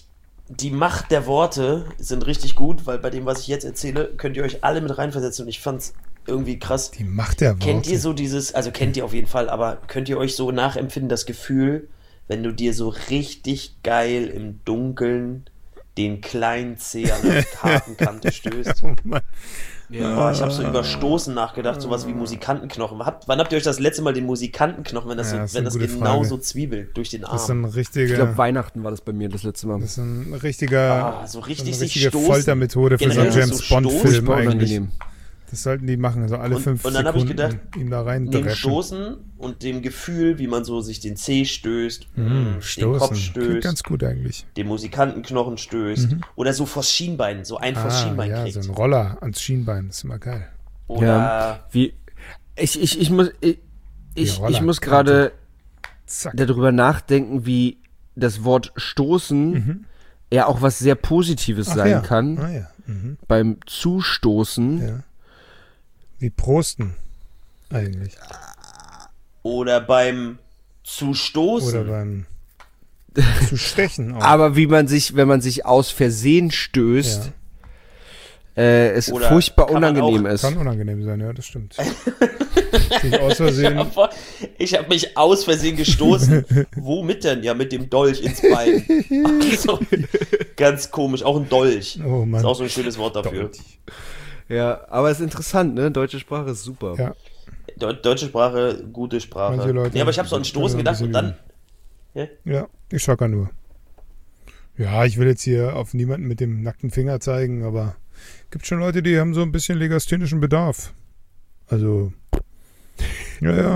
die Macht der Worte sind richtig gut, weil bei dem, was ich jetzt erzähle, könnt ihr euch alle mit reinversetzen und ich fand's irgendwie krass. Die Macht der Worte. Kennt ihr so dieses, also kennt ihr auf jeden Fall, aber könnt ihr euch so nachempfinden, das Gefühl, wenn du dir so richtig geil im Dunkeln den kleinen Zeh an der Kartenkante stößt? Oh Mann. Ja, ich habe so über Stoßen nachgedacht, sowas wie Musikantenknochen. Wann habt ihr euch das letzte Mal den Musikantenknochen, wenn das, Ja, das ist wenn eine das gute genau Frage. so zwiebelt durch den Arm? Das ist ein richtiger, Ich glaube, Weihnachten war das bei mir das letzte Mal. das ist ein richtiger, so so richtig eine sich richtige stoßen. Foltermethode für so einen Generell James so Bond stoßen. Film Furchtbar eigentlich. unangenehm. Das sollten die machen, so alle 5 Und dann hab ich Sekunden gedacht, ihm da rein Neben dreschen. Stoßen und dem Gefühl, wie man so sich den Zeh stößt, den Kopf Stoßen. Klingt stößt, ganz gut eigentlich. den Musikantenknochen stößt oder so vors Schienbein, so ein vors Schienbein ja, kriegt. so ein Roller ans Schienbein, das ist immer geil. Oder Wie, ich Roller. muss gerade Zack. darüber nachdenken, wie das Wort stoßen ja auch was sehr Positives Ach sein ja. kann. Ah, ja. Beim Zustoßen. Ja. Wie Prosten eigentlich. oder beim zu stoßen. Oder beim zu stechen auch. Aber wie man sich, wenn man sich aus Versehen stößt, es Oder furchtbar kann man unangenehm auch- ist. Kann unangenehm sein, ja, das stimmt. Sich aus Versehen. Ich habe mich aus Versehen gestoßen. Womit denn? Ja, mit dem Dolch ins Bein. Also, ganz komisch. Auch ein Dolch. Oh Mann. Ist auch so ein schönes Wort dafür. Ja, aber es ist interessant, ne? Deutsche Sprache ist super. Ja. Deutsche Sprache, gute Sprache. Manche Leute- Nee, aber ich habe so an Stoßen ein gedacht und bisschen dann. Ja, ich schocker nur. Ja, ich will jetzt hier auf niemanden mit dem nackten Finger zeigen, aber gibt schon Leute, die haben so ein bisschen legasthenischen Bedarf. Also, ja.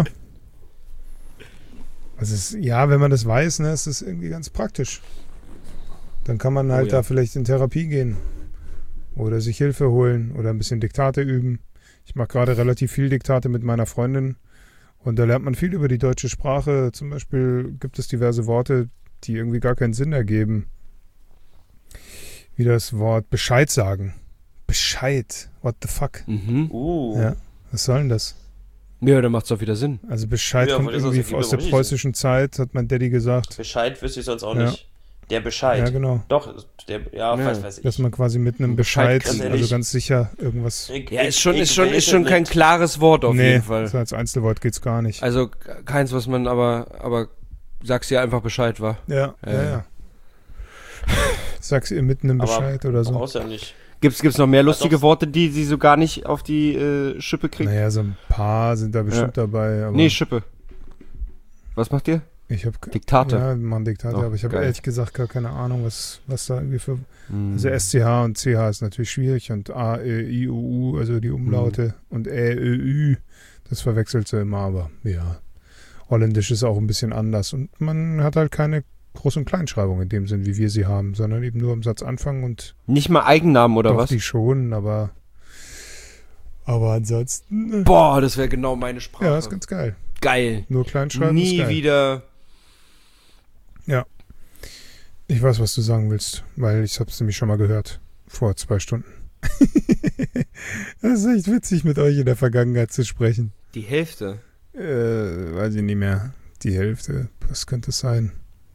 Also es, ja, wenn man das weiß, ne, ist das irgendwie ganz praktisch. Dann kann man halt ja. da vielleicht in Therapie gehen. Oder sich Hilfe holen oder ein bisschen Diktate üben. Ich mache gerade relativ viel Diktate mit meiner Freundin. Und da lernt man viel über die deutsche Sprache. Zum Beispiel gibt es diverse Worte, die irgendwie gar keinen Sinn ergeben. Wie das Wort Bescheid sagen. Bescheid. What the fuck? Mhm. Ja. Was soll denn das? Ja, dann macht's doch wieder Sinn. Also Bescheid Ja, kommt weil das irgendwie ergibt aus der aber richtig preußischen Zeit, hat mein Daddy gesagt. Bescheid wüsste ich sonst auch Ja. nicht. Der Bescheid. Ja, genau. Doch, der, ja, Ja. weiß ich. Dass man quasi mit einem Bescheid, Ganz also ehrlich. ganz sicher irgendwas... Ja, ist schon kein klares Wort auf jeden Fall. so als Einzelwort geht's gar nicht. Also keins, was man aber sag's dir einfach Bescheid, war. Ja. Sag's ihr mitten im Bescheid oder so. Brauchst ja nicht. Gibt's noch mehr lustige doch. Worte, die sie so gar nicht auf die Schippe kriegt? Naja, so ein paar sind da bestimmt dabei. Aber Nee, Schippe. Was macht ihr? ich habe Diktate. Ja, man Diktate, Oh, aber ich habe geil. ehrlich gesagt gar keine Ahnung, was da irgendwie für... Also SCH und CH ist natürlich schwierig und A, E, I, U, U, also die Umlaute und Ä, Ö, Ü, das verwechselt sie immer, aber ja. Holländisch ist auch ein bisschen anders und man hat halt keine Groß- und Kleinschreibung in dem Sinn, wie wir sie haben, sondern eben nur am Satzanfang und Nicht mal Eigennamen oder doch was? die schon, aber ansonsten... Boah, das wäre genau meine Sprache. Ja, ist ganz geil. geil. Nur Kleinschreiben ist Nie geil. wieder. Ja. Ich weiß, was du sagen willst, weil ich habe es nämlich schon mal gehört. Vor 2 Stunden. Das ist echt witzig, mit euch in der Vergangenheit zu sprechen. Die Hälfte. Weiß ich nicht mehr. Die Hälfte. Was könnte es sein?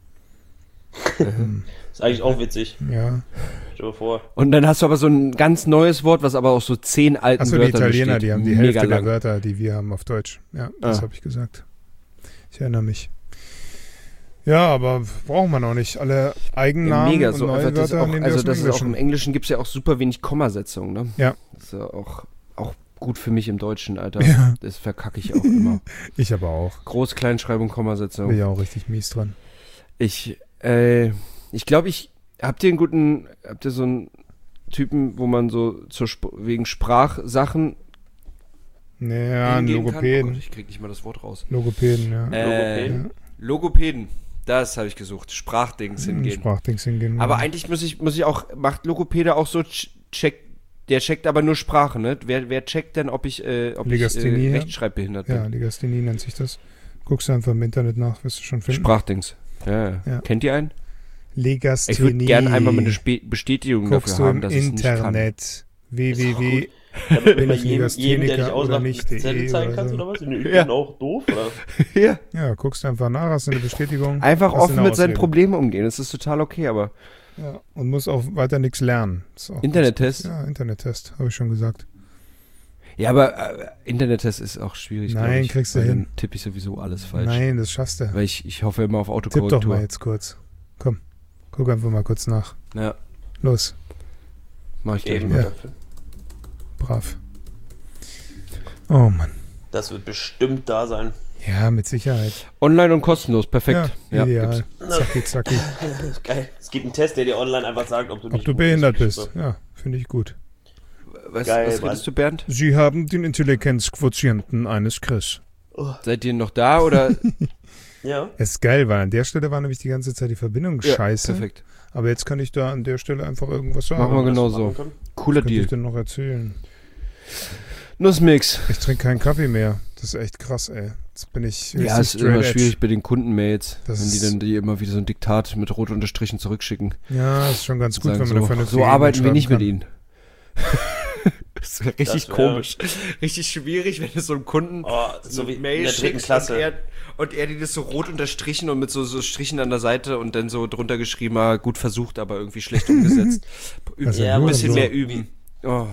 Ist eigentlich auch witzig. Ja. Stell dir vor. Und dann hast du aber so ein ganz neues Wort, was aber aus so 10 alten Achso, die Wörtern Italiener, besteht. die haben die Mega Hälfte der lang. Wörter, die wir haben auf Deutsch. Ja, das habe ich gesagt. Ich erinnere mich. Ja, aber brauchen wir noch nicht. Alle Eigennamen Mega, und so neue einfach das Wörter auch, nehmen wir also aus dem das ist auch im Englischen. Englischen gibt es ja auch super wenig Kommasetzung, ne? Ja. Das ist ja auch gut für mich im Deutschen, Alter. Ja. Das verkacke ich auch immer. Ich aber auch. Groß-, Kleinschreibung, Bin Kommasetzung. ich auch richtig mies dran. Ich glaube, habt ihr so einen Typen, wo man so wegen Sprachsachen Ja, ein hingehen kann? Oh Logopäden. Gott, ich krieg nicht mal das Wort raus. Logopäden, ja. Logopäden? Logopäden. Das habe ich gesucht. Sprachdings hingehen. Sprachdings hingehen. Aber eigentlich muss ich auch, macht Logopäde auch so, der checkt aber nur Sprache, ne? Wer checkt denn, ob ich Legasthenie, rechtschreibbehindert bin? ja, Legasthenie nennt sich das. Guckst du einfach im Internet nach, wirst du schon finden. Sprachdings. Ja. Ja. Kennt ihr einen? Legasthenie. Ich würde gerne einmal mal eine Bestätigung Guckst dafür du haben, im dass ich es nicht kann. Internet. www. Damit du Bin bei ich jedem, der dich Legastheniker auslacht, oder einen nicht, Zettel zeigen oder kannst so. oder was? Ich Ja. bin auch doof, oder? Ja. Ja, guckst einfach nach, hast du eine Bestätigung. Einfach hast du offen eine mit seinen Ausrede. Problemen umgehen. Das ist total okay, aber Ja, und muss auch weiter nichts lernen. Ist auch Internettest? Ja, Internettest, habe ich schon gesagt. Ja, aber Internettest ist auch schwierig. Nein, glaub ich, kriegst du weil hin. Dann tippe ich sowieso alles falsch. Nein, das schaffst du. Weil ich hoffe immer auf Tipp Autokorrektur. doch mal jetzt kurz. Komm, guck einfach mal kurz nach. Ja, Los, mach ich gleich Eben. mal. Ja. brav. Oh Mann. Das wird bestimmt da sein. Ja, mit Sicherheit. Online und kostenlos, perfekt. Ja, ideal. gibt's. Zacki, zacki. Geil. Es gibt einen Test, der dir online einfach sagt, ob du Ob nicht du gut behindert bist. So. Ja, finde ich gut. Was Geil, redest du, Bernd? Sie haben den Intelligenzquotienten eines Chris. Seid ihr noch da oder? Ja. Es ist geil, weil an der Stelle war nämlich die ganze Zeit die Verbindung scheiße. Perfekt. Aber jetzt kann ich da an der Stelle einfach irgendwas sagen. Machen wir genau Was du so. machen können. Cooler Was könnte ich Deal. denn noch erzählen? Nussmix. Ich trinke keinen Kaffee mehr. Das ist echt krass, ey. Jetzt bin ich Ja, richtig ist immer straight edge. schwierig bei den Kundenmails, Das wenn die ist- dann die immer wieder so ein Diktat mit rot unterstrichen zurückschicken. Ja, ist schon ganz gut, Sagen wenn man eine so, vernünftige so arbeiten wir E-Mail nicht mit schreiben ihnen. Das ist richtig Das wär- komisch. Richtig schwierig, wenn du so einem Kunden Oh, so wie in der dritten schickst Klasse. und er dir das so rot unterstrichen und mit so Strichen an der Seite und dann so drunter geschrieben, ah, gut versucht, aber irgendwie schlecht umgesetzt. Das ist Ja, Ein nur bisschen so. mehr üben. Oh.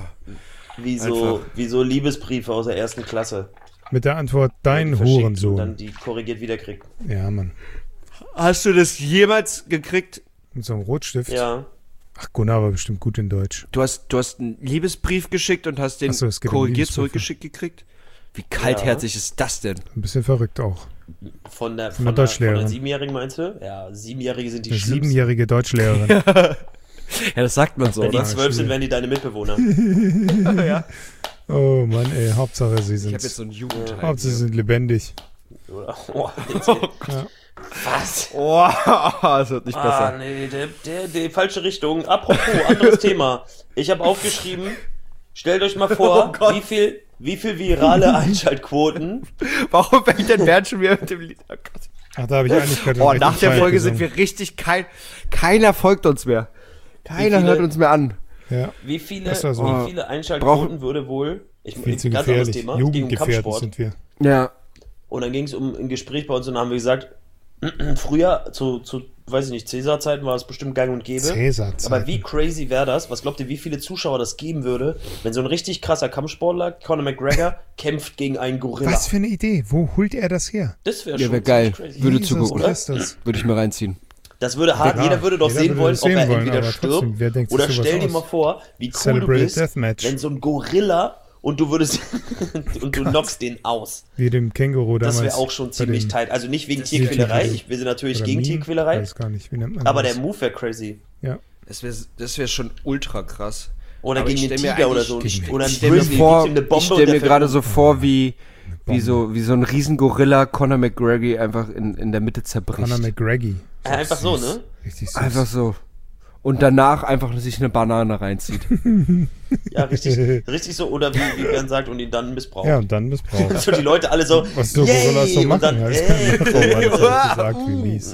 Wie so Liebesbriefe aus der ersten Klasse. Mit der Antwort, dein Die verschickt Und Hurensohn. dann die korrigiert wiederkriegt. Ja, Mann. Hast du das jemals gekriegt? Mit so einem Rotstift. Ja. Ach, Gunnar war bestimmt gut in Deutsch. Du hast einen Liebesbrief geschickt und hast den Ach so, es geht um korrigiert Liebesbriefe. zurückgeschickt gekriegt? Wie kaltherzig ist das denn? Ein bisschen verrückt auch. Von der Deutschlehrerin. 7-Jährigen meinst du? Ja, 7-Jährige sind die Eine schlimmsten. 7-jährige Deutschlehrerin. Ja, das sagt man so, Wenn die oder? 12 sind, werden die deine Mitbewohner. Ja. Oh Mann, ey, Hauptsache sie Ich habe sind. jetzt so einen Jugendheim. Hauptsache sie sind lebendig. Oder? Oh, Ja. was? Oh, das wird nicht Ah, besser. nee, die falsche Richtung. Apropos, anderes Thema. Ich habe aufgeschrieben, stellt euch mal vor, Oh Gott. wie viel virale Einschaltquoten. Warum fängt denn Bernd schon wieder mit dem Lied? Oh, Gott. Ach, da habe ich eigentlich gerade Oh, den nach richtigen der Folge Teil sind wir richtig keiner folgt uns mehr. Keiner Wie viele- hört uns mehr an. Ja, Wie viele, Das war so. wie viele Einschaltquoten würde wohl. viel zu ganz anderes gefährlich. Thema. Es ging um Jugendgefährdend Kampfsport. sind wir. Ja. Und dann ging es um ein Gespräch bei uns und dann haben wir gesagt, früher, zu weiß ich nicht, Cäsar-Zeiten war es bestimmt gang und gäbe. Cäsar-Zeiten. Aber wie crazy wäre das? Was glaubt ihr, wie viele Zuschauer das geben würde, wenn so ein richtig krasser Kampfsportler, Conor McGregor, kämpft gegen einen Gorilla? Was für eine Idee. Wo holt er das her? Das wäre Ja, schon wäre geil. ziemlich crazy. Würde Jesus zugucken. Christus. Würde ich mir reinziehen. Das würde hart, Ja, jeder würde doch jeder sehen würde wollen, das ob sehen er wollen, entweder aber stirbt trotzdem, wer denkt sich oder sowas stell dir aus? mal vor, wie cool du Celebrated bist, Deathmatch. wenn so ein Gorilla und du würdest und du knockst den aus. Wie dem Känguru damals. Das wäre auch schon bei ziemlich dem- tight. Also nicht wegen Das Tierquälerei, Tierquälerei. wir sind natürlich oder gegen Meme? Tierquälerei, Weiß gar nicht, wie nennt man aber das? der Move wäre crazy. Ja. Das wär schon ultra krass. Oder Aber gegen ich den stell mir Tiger oder so. eigentlich- Oder ein Ich stell mir Grizzly, vor, gibt's ihm eine Bombe ich stell und der mir fällt gerade um. so vor, wie Bombe. so ein Riesengorilla Conor McGregor einfach in der Mitte zerbricht. Conor McGregor. Einfach so, ne? Richtig süß. Einfach so. Und danach einfach sich eine Banane reinzieht. Ja, richtig so. Oder wie Bernd sagt, und ihn dann missbraucht. Ja, und dann missbraucht. So die Leute alle so, Was so yay! Gorillas so Und machen. dann, Ja, das kann ich mir ey. auch mal gesagt, wie mies.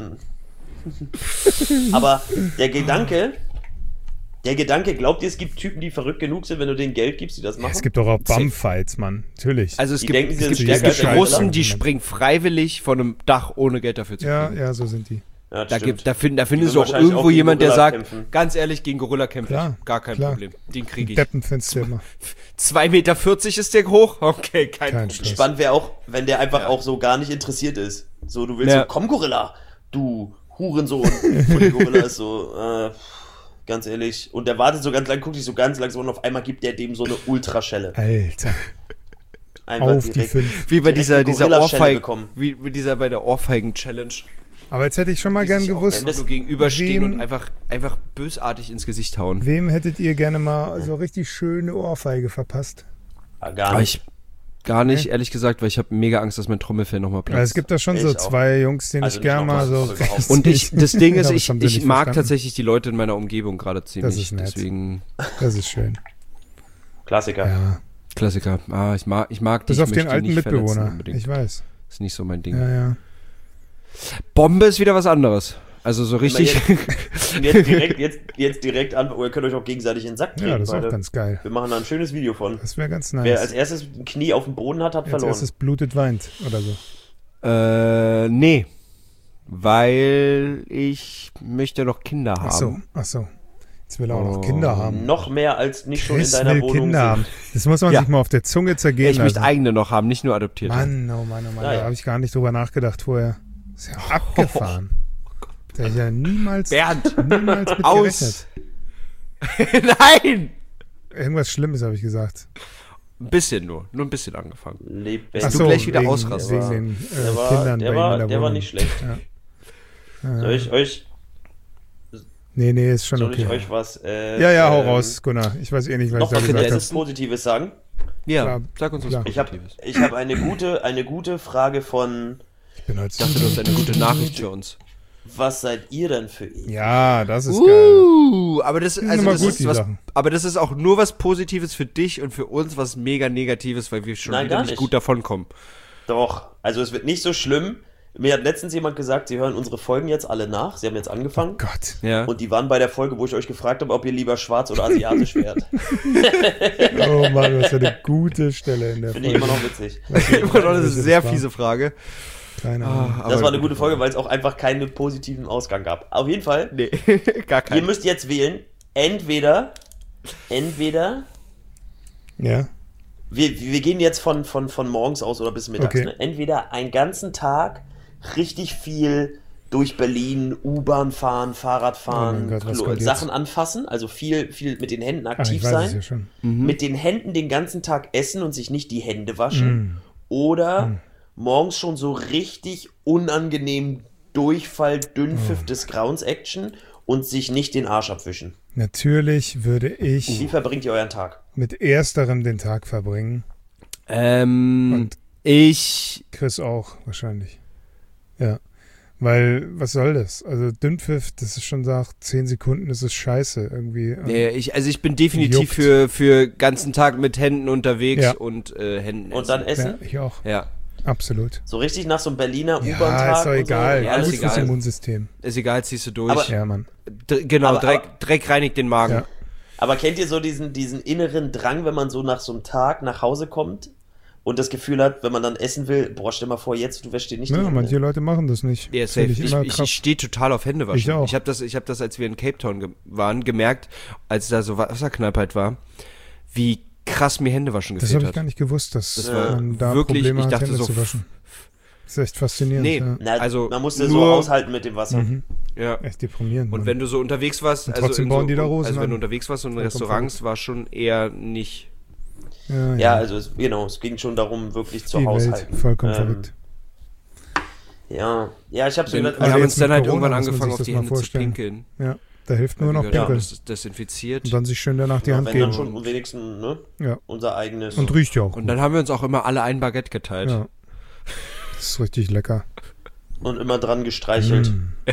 Aber der Gedanke, glaubt ihr, es gibt Typen, die verrückt genug sind, wenn du denen Geld gibst, die das machen? Es gibt doch auch Bumfights, Mann. Natürlich. Also es Die gibt, denken, sie es sind gibt, es stärker gibt als Russen, Gorilla. die springen freiwillig von einem Dach, ohne Geld dafür zu ja, kriegen. ja, so sind die. Ja, Da, stimmt. da findest du würden auch wahrscheinlich irgendwo auch gegen jemand, der Gorilla sagt, kämpfen. ganz ehrlich, gegen Gorilla kämpfe Klar, ich. Gar kein klar. Problem. Den kriege ich. Deppen findest du immer. 2,40 Meter ist der hoch? Okay, kein Kein Problem. Stress. Spannend wäre auch, wenn der einfach auch so gar nicht interessiert ist. So, du willst Ja. so, komm Gorilla, du Hurensohn. Und der Gorilla ist so, ganz ehrlich. Und der wartet so ganz lang, guckt sich so ganz langsam und auf einmal gibt der dem so eine Ultraschelle. Alter. Einfach Auf die direkt. 5. Wie bei Direkt dieser eine Gorilla-Schelle Ohrfeigen, bekommen. wie dieser bei der Ohrfeigen-Challenge. Aber jetzt hätte ich schon mal gern sich auch gewusst, ändert. Nur gegenüberstehen Wem- und einfach bösartig ins Gesicht hauen. wem hättet ihr gerne mal so richtig schöne Ohrfeige verpasst? Ah, gar Aber nicht. ich gar nicht, ehrlich gesagt, weil ich habe mega Angst, dass mein Trommelfell nochmal Weil platzt. es gibt da schon Ich so auch. zwei Jungs, denen Also ich gerne nicht mal noch so... was, überhaupt Und das Ding ist, Ja, das haben sie ich nicht mag verstanden. tatsächlich die Leute in meiner Umgebung gerade ziemlich. ist nett. Deswegen Das ist schön. Klassiker. Ja. Klassiker. Ich mag die. Bis ich auf den möchte die alten nicht verletzen Mitbewohner. unbedingt. Ich weiß. Ist nicht so mein Ding. Ja, ja. Bombe ist wieder was anderes. Also so richtig. Jetzt direkt an, ihr könnt euch auch gegenseitig in den Sack treten. Ja, das ist auch beide. ganz geil. Wir machen da ein schönes Video von. Das wäre ganz Wer als nice. erstes ein Knie auf dem Boden hat, hat Als verloren. erstes blutet, weint oder so. Nee. Weil ich möchte noch Kinder haben. Ach so. Jetzt will er auch noch Kinder haben. Noch mehr als nicht schon in Chris deiner will Wohnung Kinder sind. haben. Das muss man Ja. sich mal auf der Zunge zergehen Ich möchte lassen. eigene noch haben, nicht nur adoptierte. Mann, Ja, da ja. habe ich gar nicht drüber nachgedacht vorher. Ist ja abgefahren. Da hätte ich ja niemals Bernd, mit aus. gerechnet. Nein! Irgendwas Schlimmes habe ich gesagt. Ein bisschen nur ein bisschen angefangen. Lebendig. Ach du so, gleich wieder wegen, ausrastest. wegen den Der war, Kindern der bei ihm in war, der der war Wohnung. nicht schlecht. Ja. Soll ich euch Ist schon okay. was Ja, hau raus, Gunnar. Ich weiß eh nicht, was noch ich da was gesagt habe. Letztes Positives sagen? Ja, Klar, sag uns was klar. Positives. Ich hab eine gute Frage von Ich bin heute Ich dachte, du hast eine gute Nachricht für uns. was seid ihr denn für ihn? Ja, das ist geil. Aber das, sind also immer das gut, ist die was, Sachen. aber das ist auch nur was Positives für dich und für uns was mega Negatives, weil wir schon Nein, wieder gar nicht nicht. gut davonkommen. Doch, also es wird nicht so schlimm. Mir hat letztens jemand gesagt, sie hören unsere Folgen jetzt alle nach. Sie haben jetzt angefangen. Gott. Ja. Und die waren bei der Folge, wo ich euch gefragt habe, ob ihr lieber schwarz oder asiatisch wärt. Oh Mann, das ist eine gute Stelle in der Finde ich Folge. immer noch witzig. Immer noch eine welche sehr das war. fiese Frage. Keine Ahnung. Aber Das war eine gute Folge, weil es auch einfach keinen positiven Ausgang gab. Auf jeden Fall, Nee, gar ihr kein. müsst jetzt wählen, entweder Ja, wir gehen jetzt von morgens aus oder bis mittags, Okay. ne? Entweder einen ganzen Tag richtig viel durch Berlin, U-Bahn fahren, Fahrrad fahren, Oh mein Gott, was kommt Sachen jetzt? anfassen, also viel mit den Händen ich aktiv weiß es sein, ja schon. mit den Händen den ganzen Tag essen und sich nicht die Hände waschen oder morgens schon so richtig unangenehm Durchfall, Dünnpfiff des Grauens Action und sich nicht den Arsch abwischen. Natürlich würde Wie ich verbringt ihr euren Tag? mit ersterem den Tag verbringen. Und ich. Chris auch, wahrscheinlich. Ja. Weil, was soll das? Also Dünnpfiff, das ist schon sagt, 10 Sekunden, das ist scheiße irgendwie. Nee, ich bin definitiv Juckt. für ganzen Tag mit Händen unterwegs Ja. und Händen Und dann essen. essen? Ja, ich auch. Ja, Absolut. So richtig nach so einem Berliner Ja, U-Bahn-Tag ist doch und egal. so? Ja, ist Gut fürs egal. Immunsystem. ist egal, ziehst du durch. Aber- Ja, Mann. Genau, Aber- Dreck reinigt den Magen. Ja. Aber kennt ihr so diesen inneren Drang, wenn man so nach so einem Tag nach Hause kommt und das Gefühl hat, wenn man dann essen will, boah, stell mal vor, jetzt, du wäschst dir nicht die Ja, Hände. manche Leute machen das nicht. Ja, safe. Finde ich immer Ich krass. stehe total auf Händewaschen. Ich auch. Ich habe das, als wir in Cape Town waren, gemerkt, als da so Wasserknappheit war, wie krass mir Händewaschen Das gefehlt habe ich hat. gar nicht gewusst, dass Das war man da wirklich, Probleme ich hat, dachte Hände so, zu waschen. Das ist echt faszinierend. Nee. Ja. Na, Also, man musste so nur- aushalten mit dem Wasser. Ja. Echt deprimierend. Und Mann. wenn du so unterwegs warst, Und also, trotzdem in bauen so, die da Rosen also wenn an. du unterwegs warst und in Vollkommen Restaurants, war schon eher nicht. Ja, also es ging schon darum, wirklich zu die Welt, haushalten. vollkommen verrückt. Ja, ich habe so Wir gedacht, Also haben jetzt uns dann mit halt Corona irgendwann muss man angefangen, sich auf das die mal Hände zu vorstellen. pinkeln. Ja, da hilft nur noch Ja, Pinkeln. das ist desinfiziert. Und dann sich schön danach die ja, Hand wenn dann geben. schon wenigstens ne, Ja. unser eigenes. Und riecht ja auch. Und dann haben wir uns auch immer alle ein Baguette geteilt. ja. Das ist richtig lecker. Und immer dran gestreichelt.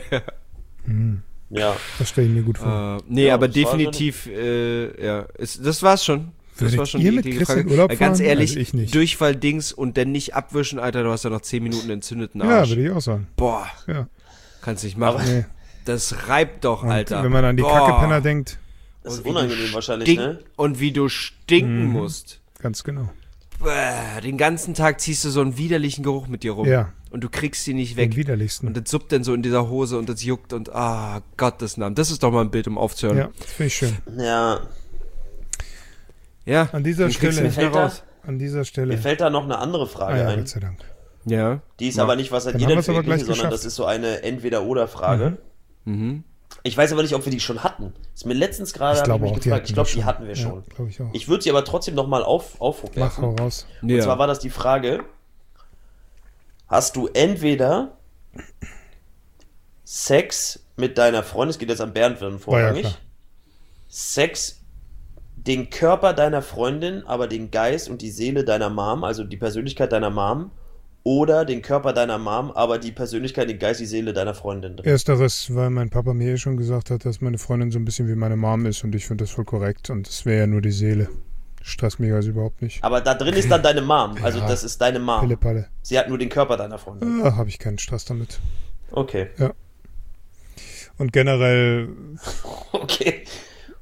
Ja. Das stelle ich mir gut vor. Nee, Ja, aber das war definitiv, das war's schon. Das Würdet war schon ihr mit die Chris Frage. in Urlaub Weil ganz fahren? ehrlich, Also ich nicht. Durchfall-Dings und dann nicht abwischen, Alter, du hast ja noch 10 Minuten entzündeten Ja, Arsch. würde ich auch sagen. Boah, Ja. kannst nicht machen. Nee. Das reibt doch, Und Alter. wenn man an die Boah. Kackepenner denkt, Das ist Und wie unangenehm du wahrscheinlich, stink- ne? Und wie du stinken musst. ganz genau. Den ganzen Tag ziehst du so einen widerlichen Geruch mit dir rum. Ja. Und du kriegst ihn nicht Den weg. widerlichsten. Und das suppt dann so in dieser Hose und das juckt und Gottes Namen. Das ist doch mal ein Bild, um aufzuhören. Ja, das finde ich schön. Ja. Ja, An dieser den kriegst du Stelle- nicht mehr Fällt da- raus. An dieser Stelle. Mir fällt da noch eine andere Ah Frage ja, ein. Gott sei Dank. Ja. Die ist aber nicht, was seid Dann ihr haben denn wir's für aber gleich Ähnliche, sondern geschafft. das ist so eine Entweder-Oder-Frage. Ich weiß aber nicht, ob wir die schon hatten. Ist mir letztens gerade, Ich hab glaube mich auch, die gefragt. hatten Ich glaube, wir die schon. hatten wir Ja, schon. glaube ich auch. Ich würde sie aber trotzdem nochmal Mach, aufwerfen. hau raus. Und zwar war das die Frage, hast du entweder Sex mit deiner Freundin, es geht jetzt an Bernd vorrangig, klar. Sex, den Körper deiner Freundin, aber den Geist und die Seele deiner Mom, also die Persönlichkeit deiner Mom, oder den Körper deiner Mom, aber die Persönlichkeit, den Geist, die Seele deiner Freundin drin. Ersteres, weil mein Papa mir schon gesagt hat, dass meine Freundin so ein bisschen wie meine Mom ist und ich finde das voll korrekt und es wäre ja nur die Seele. Stresst mich also überhaupt nicht. Aber da drin ist dann deine Mom, also Ja. das ist deine Mom. Pille Palle. Sie hat nur den Körper deiner Freundin. Habe ich keinen Stress damit. Okay. Und generell, Okay.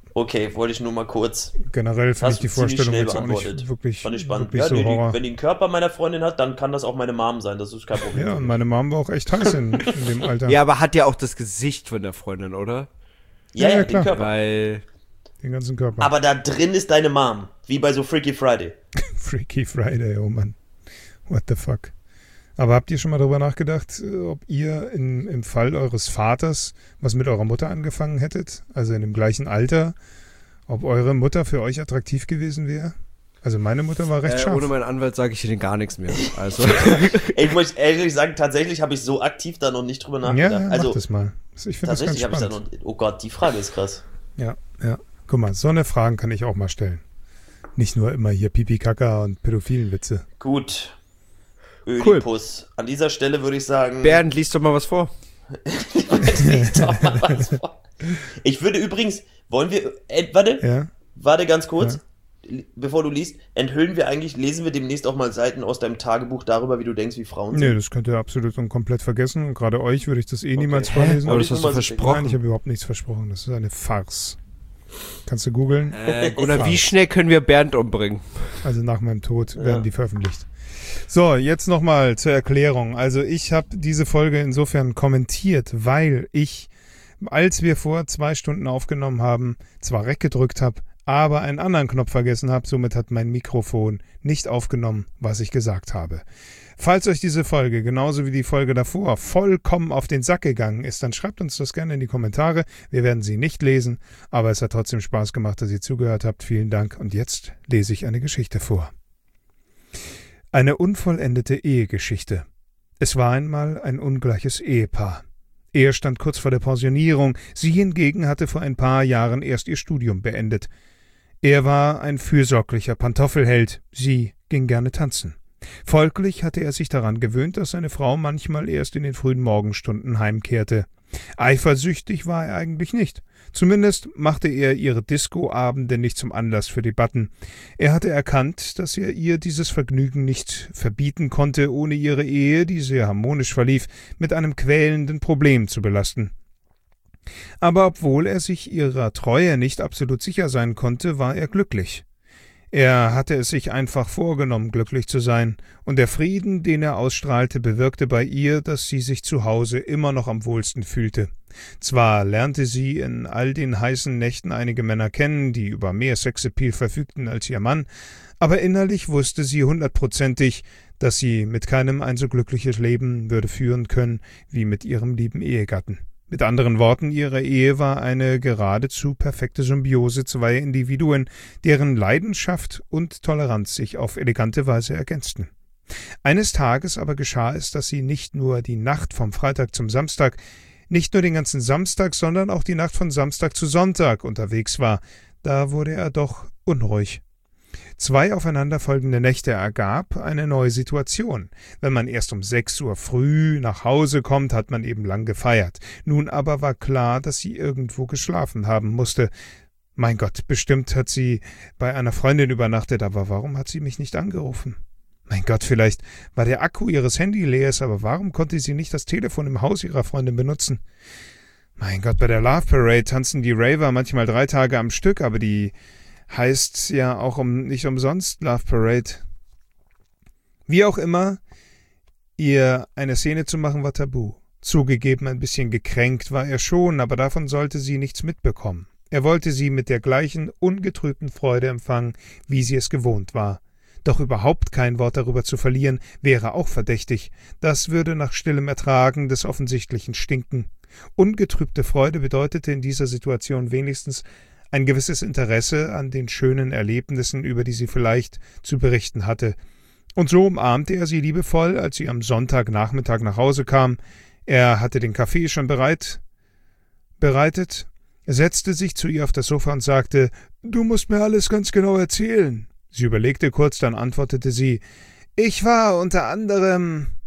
Okay, wollte ich nur mal kurz. Generell finde ich Hast die du ziemlich Vorstellung schnell jetzt auch nicht beantwortet. wirklich, Fand ich spannend. wirklich Ja, so Horror. wenn die einen Körper meiner Freundin hat, dann kann das auch meine Mom sein. Das ist kein Problem. Ja, und meine Mom war auch echt heiß in dem Alter. Ja, aber hat ja auch das Gesicht von der Freundin, oder? Ja, den klar. Körper. Weil. Den ganzen Körper. Aber da drin ist deine Mom. Wie bei so Freaky Friday. Freaky Friday, oh Mann. What the fuck. Aber habt ihr schon mal darüber nachgedacht, ob ihr im Fall eures Vaters was mit eurer Mutter angefangen hättet? Also in dem gleichen Alter? Ob eure Mutter für euch attraktiv gewesen wäre? Also meine Mutter war recht scharf. Ohne meinen Anwalt sage ich dir gar nichts mehr. Also. Ich muss ehrlich sagen, tatsächlich habe ich so aktiv da noch nicht drüber nachgedacht. Ja, also mach das mal. Ich finde das ganz tatsächlich habe ich da spannend. noch. Oh Gott, die Frage ist krass. Ja. Guck mal, so eine Fragen kann ich auch mal stellen. Nicht nur immer hier Pipi, Kaka und pädophilen Witze. Gut. Cool. Ödipus. An dieser Stelle würde ich sagen. Bernd, liest doch mal was vor. Lies doch mal was vor. Ich würde übrigens. Wollen wir. Ja? Warte ganz kurz. Bevor du liest, lesen wir demnächst auch mal Seiten aus deinem Tagebuch darüber, wie du denkst, wie Frauen sind? Nee, das könnt ihr absolut und komplett vergessen. Und gerade euch würde ich das niemals vorlesen. Aber das hast du Nein, versprochen. ich habe überhaupt nichts versprochen. Das ist eine Farce. Kannst du googeln? Oder wie schnell können wir Bernd umbringen? Also nach meinem Tod werden die veröffentlicht. So, jetzt nochmal zur Erklärung. Also ich habe diese Folge insofern kommentiert, weil ich, als wir vor 2 Stunden aufgenommen haben, zwar Rec gedrückt habe, aber einen anderen Knopf vergessen habe. Somit hat mein Mikrofon nicht aufgenommen, was ich gesagt habe. Falls euch diese Folge, genauso wie die Folge davor, vollkommen auf den Sack gegangen ist, dann schreibt uns das gerne in die Kommentare. Wir werden sie nicht lesen, aber es hat trotzdem Spaß gemacht, dass ihr zugehört habt. Vielen Dank. Und jetzt lese ich eine Geschichte vor. Eine unvollendete Ehegeschichte. Es war einmal ein ungleiches Ehepaar. Er stand kurz vor der Pensionierung, sie hingegen hatte vor ein paar Jahren erst ihr Studium beendet. Er war ein fürsorglicher Pantoffelheld, sie ging gerne tanzen. Folglich hatte er sich daran gewöhnt, dass seine Frau manchmal erst in den frühen Morgenstunden heimkehrte. Eifersüchtig war er eigentlich nicht. Zumindest machte er ihre Disco-Abende nicht zum Anlass für Debatten. Er hatte erkannt, dass er ihr dieses Vergnügen nicht verbieten konnte, ohne ihre Ehe, die sehr harmonisch verlief, mit einem quälenden Problem zu belasten. Aber obwohl er sich ihrer Treue nicht absolut sicher sein konnte, war er glücklich. Er hatte es sich einfach vorgenommen, glücklich zu sein, und der Frieden, den er ausstrahlte, bewirkte bei ihr, dass sie sich zu Hause immer noch am wohlsten fühlte. Zwar lernte sie in all den heißen Nächten einige Männer kennen, die über mehr Sexappeal verfügten als ihr Mann, aber innerlich wusste sie 100%ig, dass sie mit keinem ein so glückliches Leben würde führen können wie mit ihrem lieben Ehegatten. Mit anderen Worten, ihre Ehe war eine geradezu perfekte Symbiose zweier Individuen, deren Leidenschaft und Toleranz sich auf elegante Weise ergänzten. Eines Tages aber geschah es, dass sie nicht nur die Nacht vom Freitag zum Samstag, nicht nur den ganzen Samstag, sondern auch die Nacht von Samstag zu Sonntag unterwegs war. Da wurde er doch unruhig. 2 aufeinanderfolgende Nächte ergab eine neue Situation. Wenn man erst um 6 Uhr früh nach Hause kommt, hat man eben lang gefeiert. Nun aber war klar, dass sie irgendwo geschlafen haben musste. Mein Gott, bestimmt hat sie bei einer Freundin übernachtet, aber warum hat sie mich nicht angerufen? Mein Gott, vielleicht war der Akku ihres Handys leer, aber warum konnte sie nicht das Telefon im Haus ihrer Freundin benutzen? Mein Gott, bei der Love Parade tanzen die Raver manchmal 3 Tage am Stück, aber die heißt ja auch nicht umsonst Love Parade. Wie auch immer, ihr eine Szene zu machen war tabu. Zugegeben, ein bisschen gekränkt war er schon, aber davon sollte sie nichts mitbekommen. Er wollte sie mit der gleichen ungetrübten Freude empfangen, wie sie es gewohnt war. Doch überhaupt kein Wort darüber zu verlieren, wäre auch verdächtig. Das würde nach stillem Ertragen des Offensichtlichen stinken. Ungetrübte Freude bedeutete in dieser Situation wenigstens ein gewisses Interesse an den schönen Erlebnissen, über die sie vielleicht zu berichten hatte. Und so umarmte er sie liebevoll, als sie am Sonntagnachmittag nach Hause kam. Er hatte den Kaffee schon bereitet, setzte sich zu ihr auf das Sofa und sagte, »Du musst mir alles ganz genau erzählen.« Sie überlegte kurz, dann antwortete sie, »Ich war unter anderem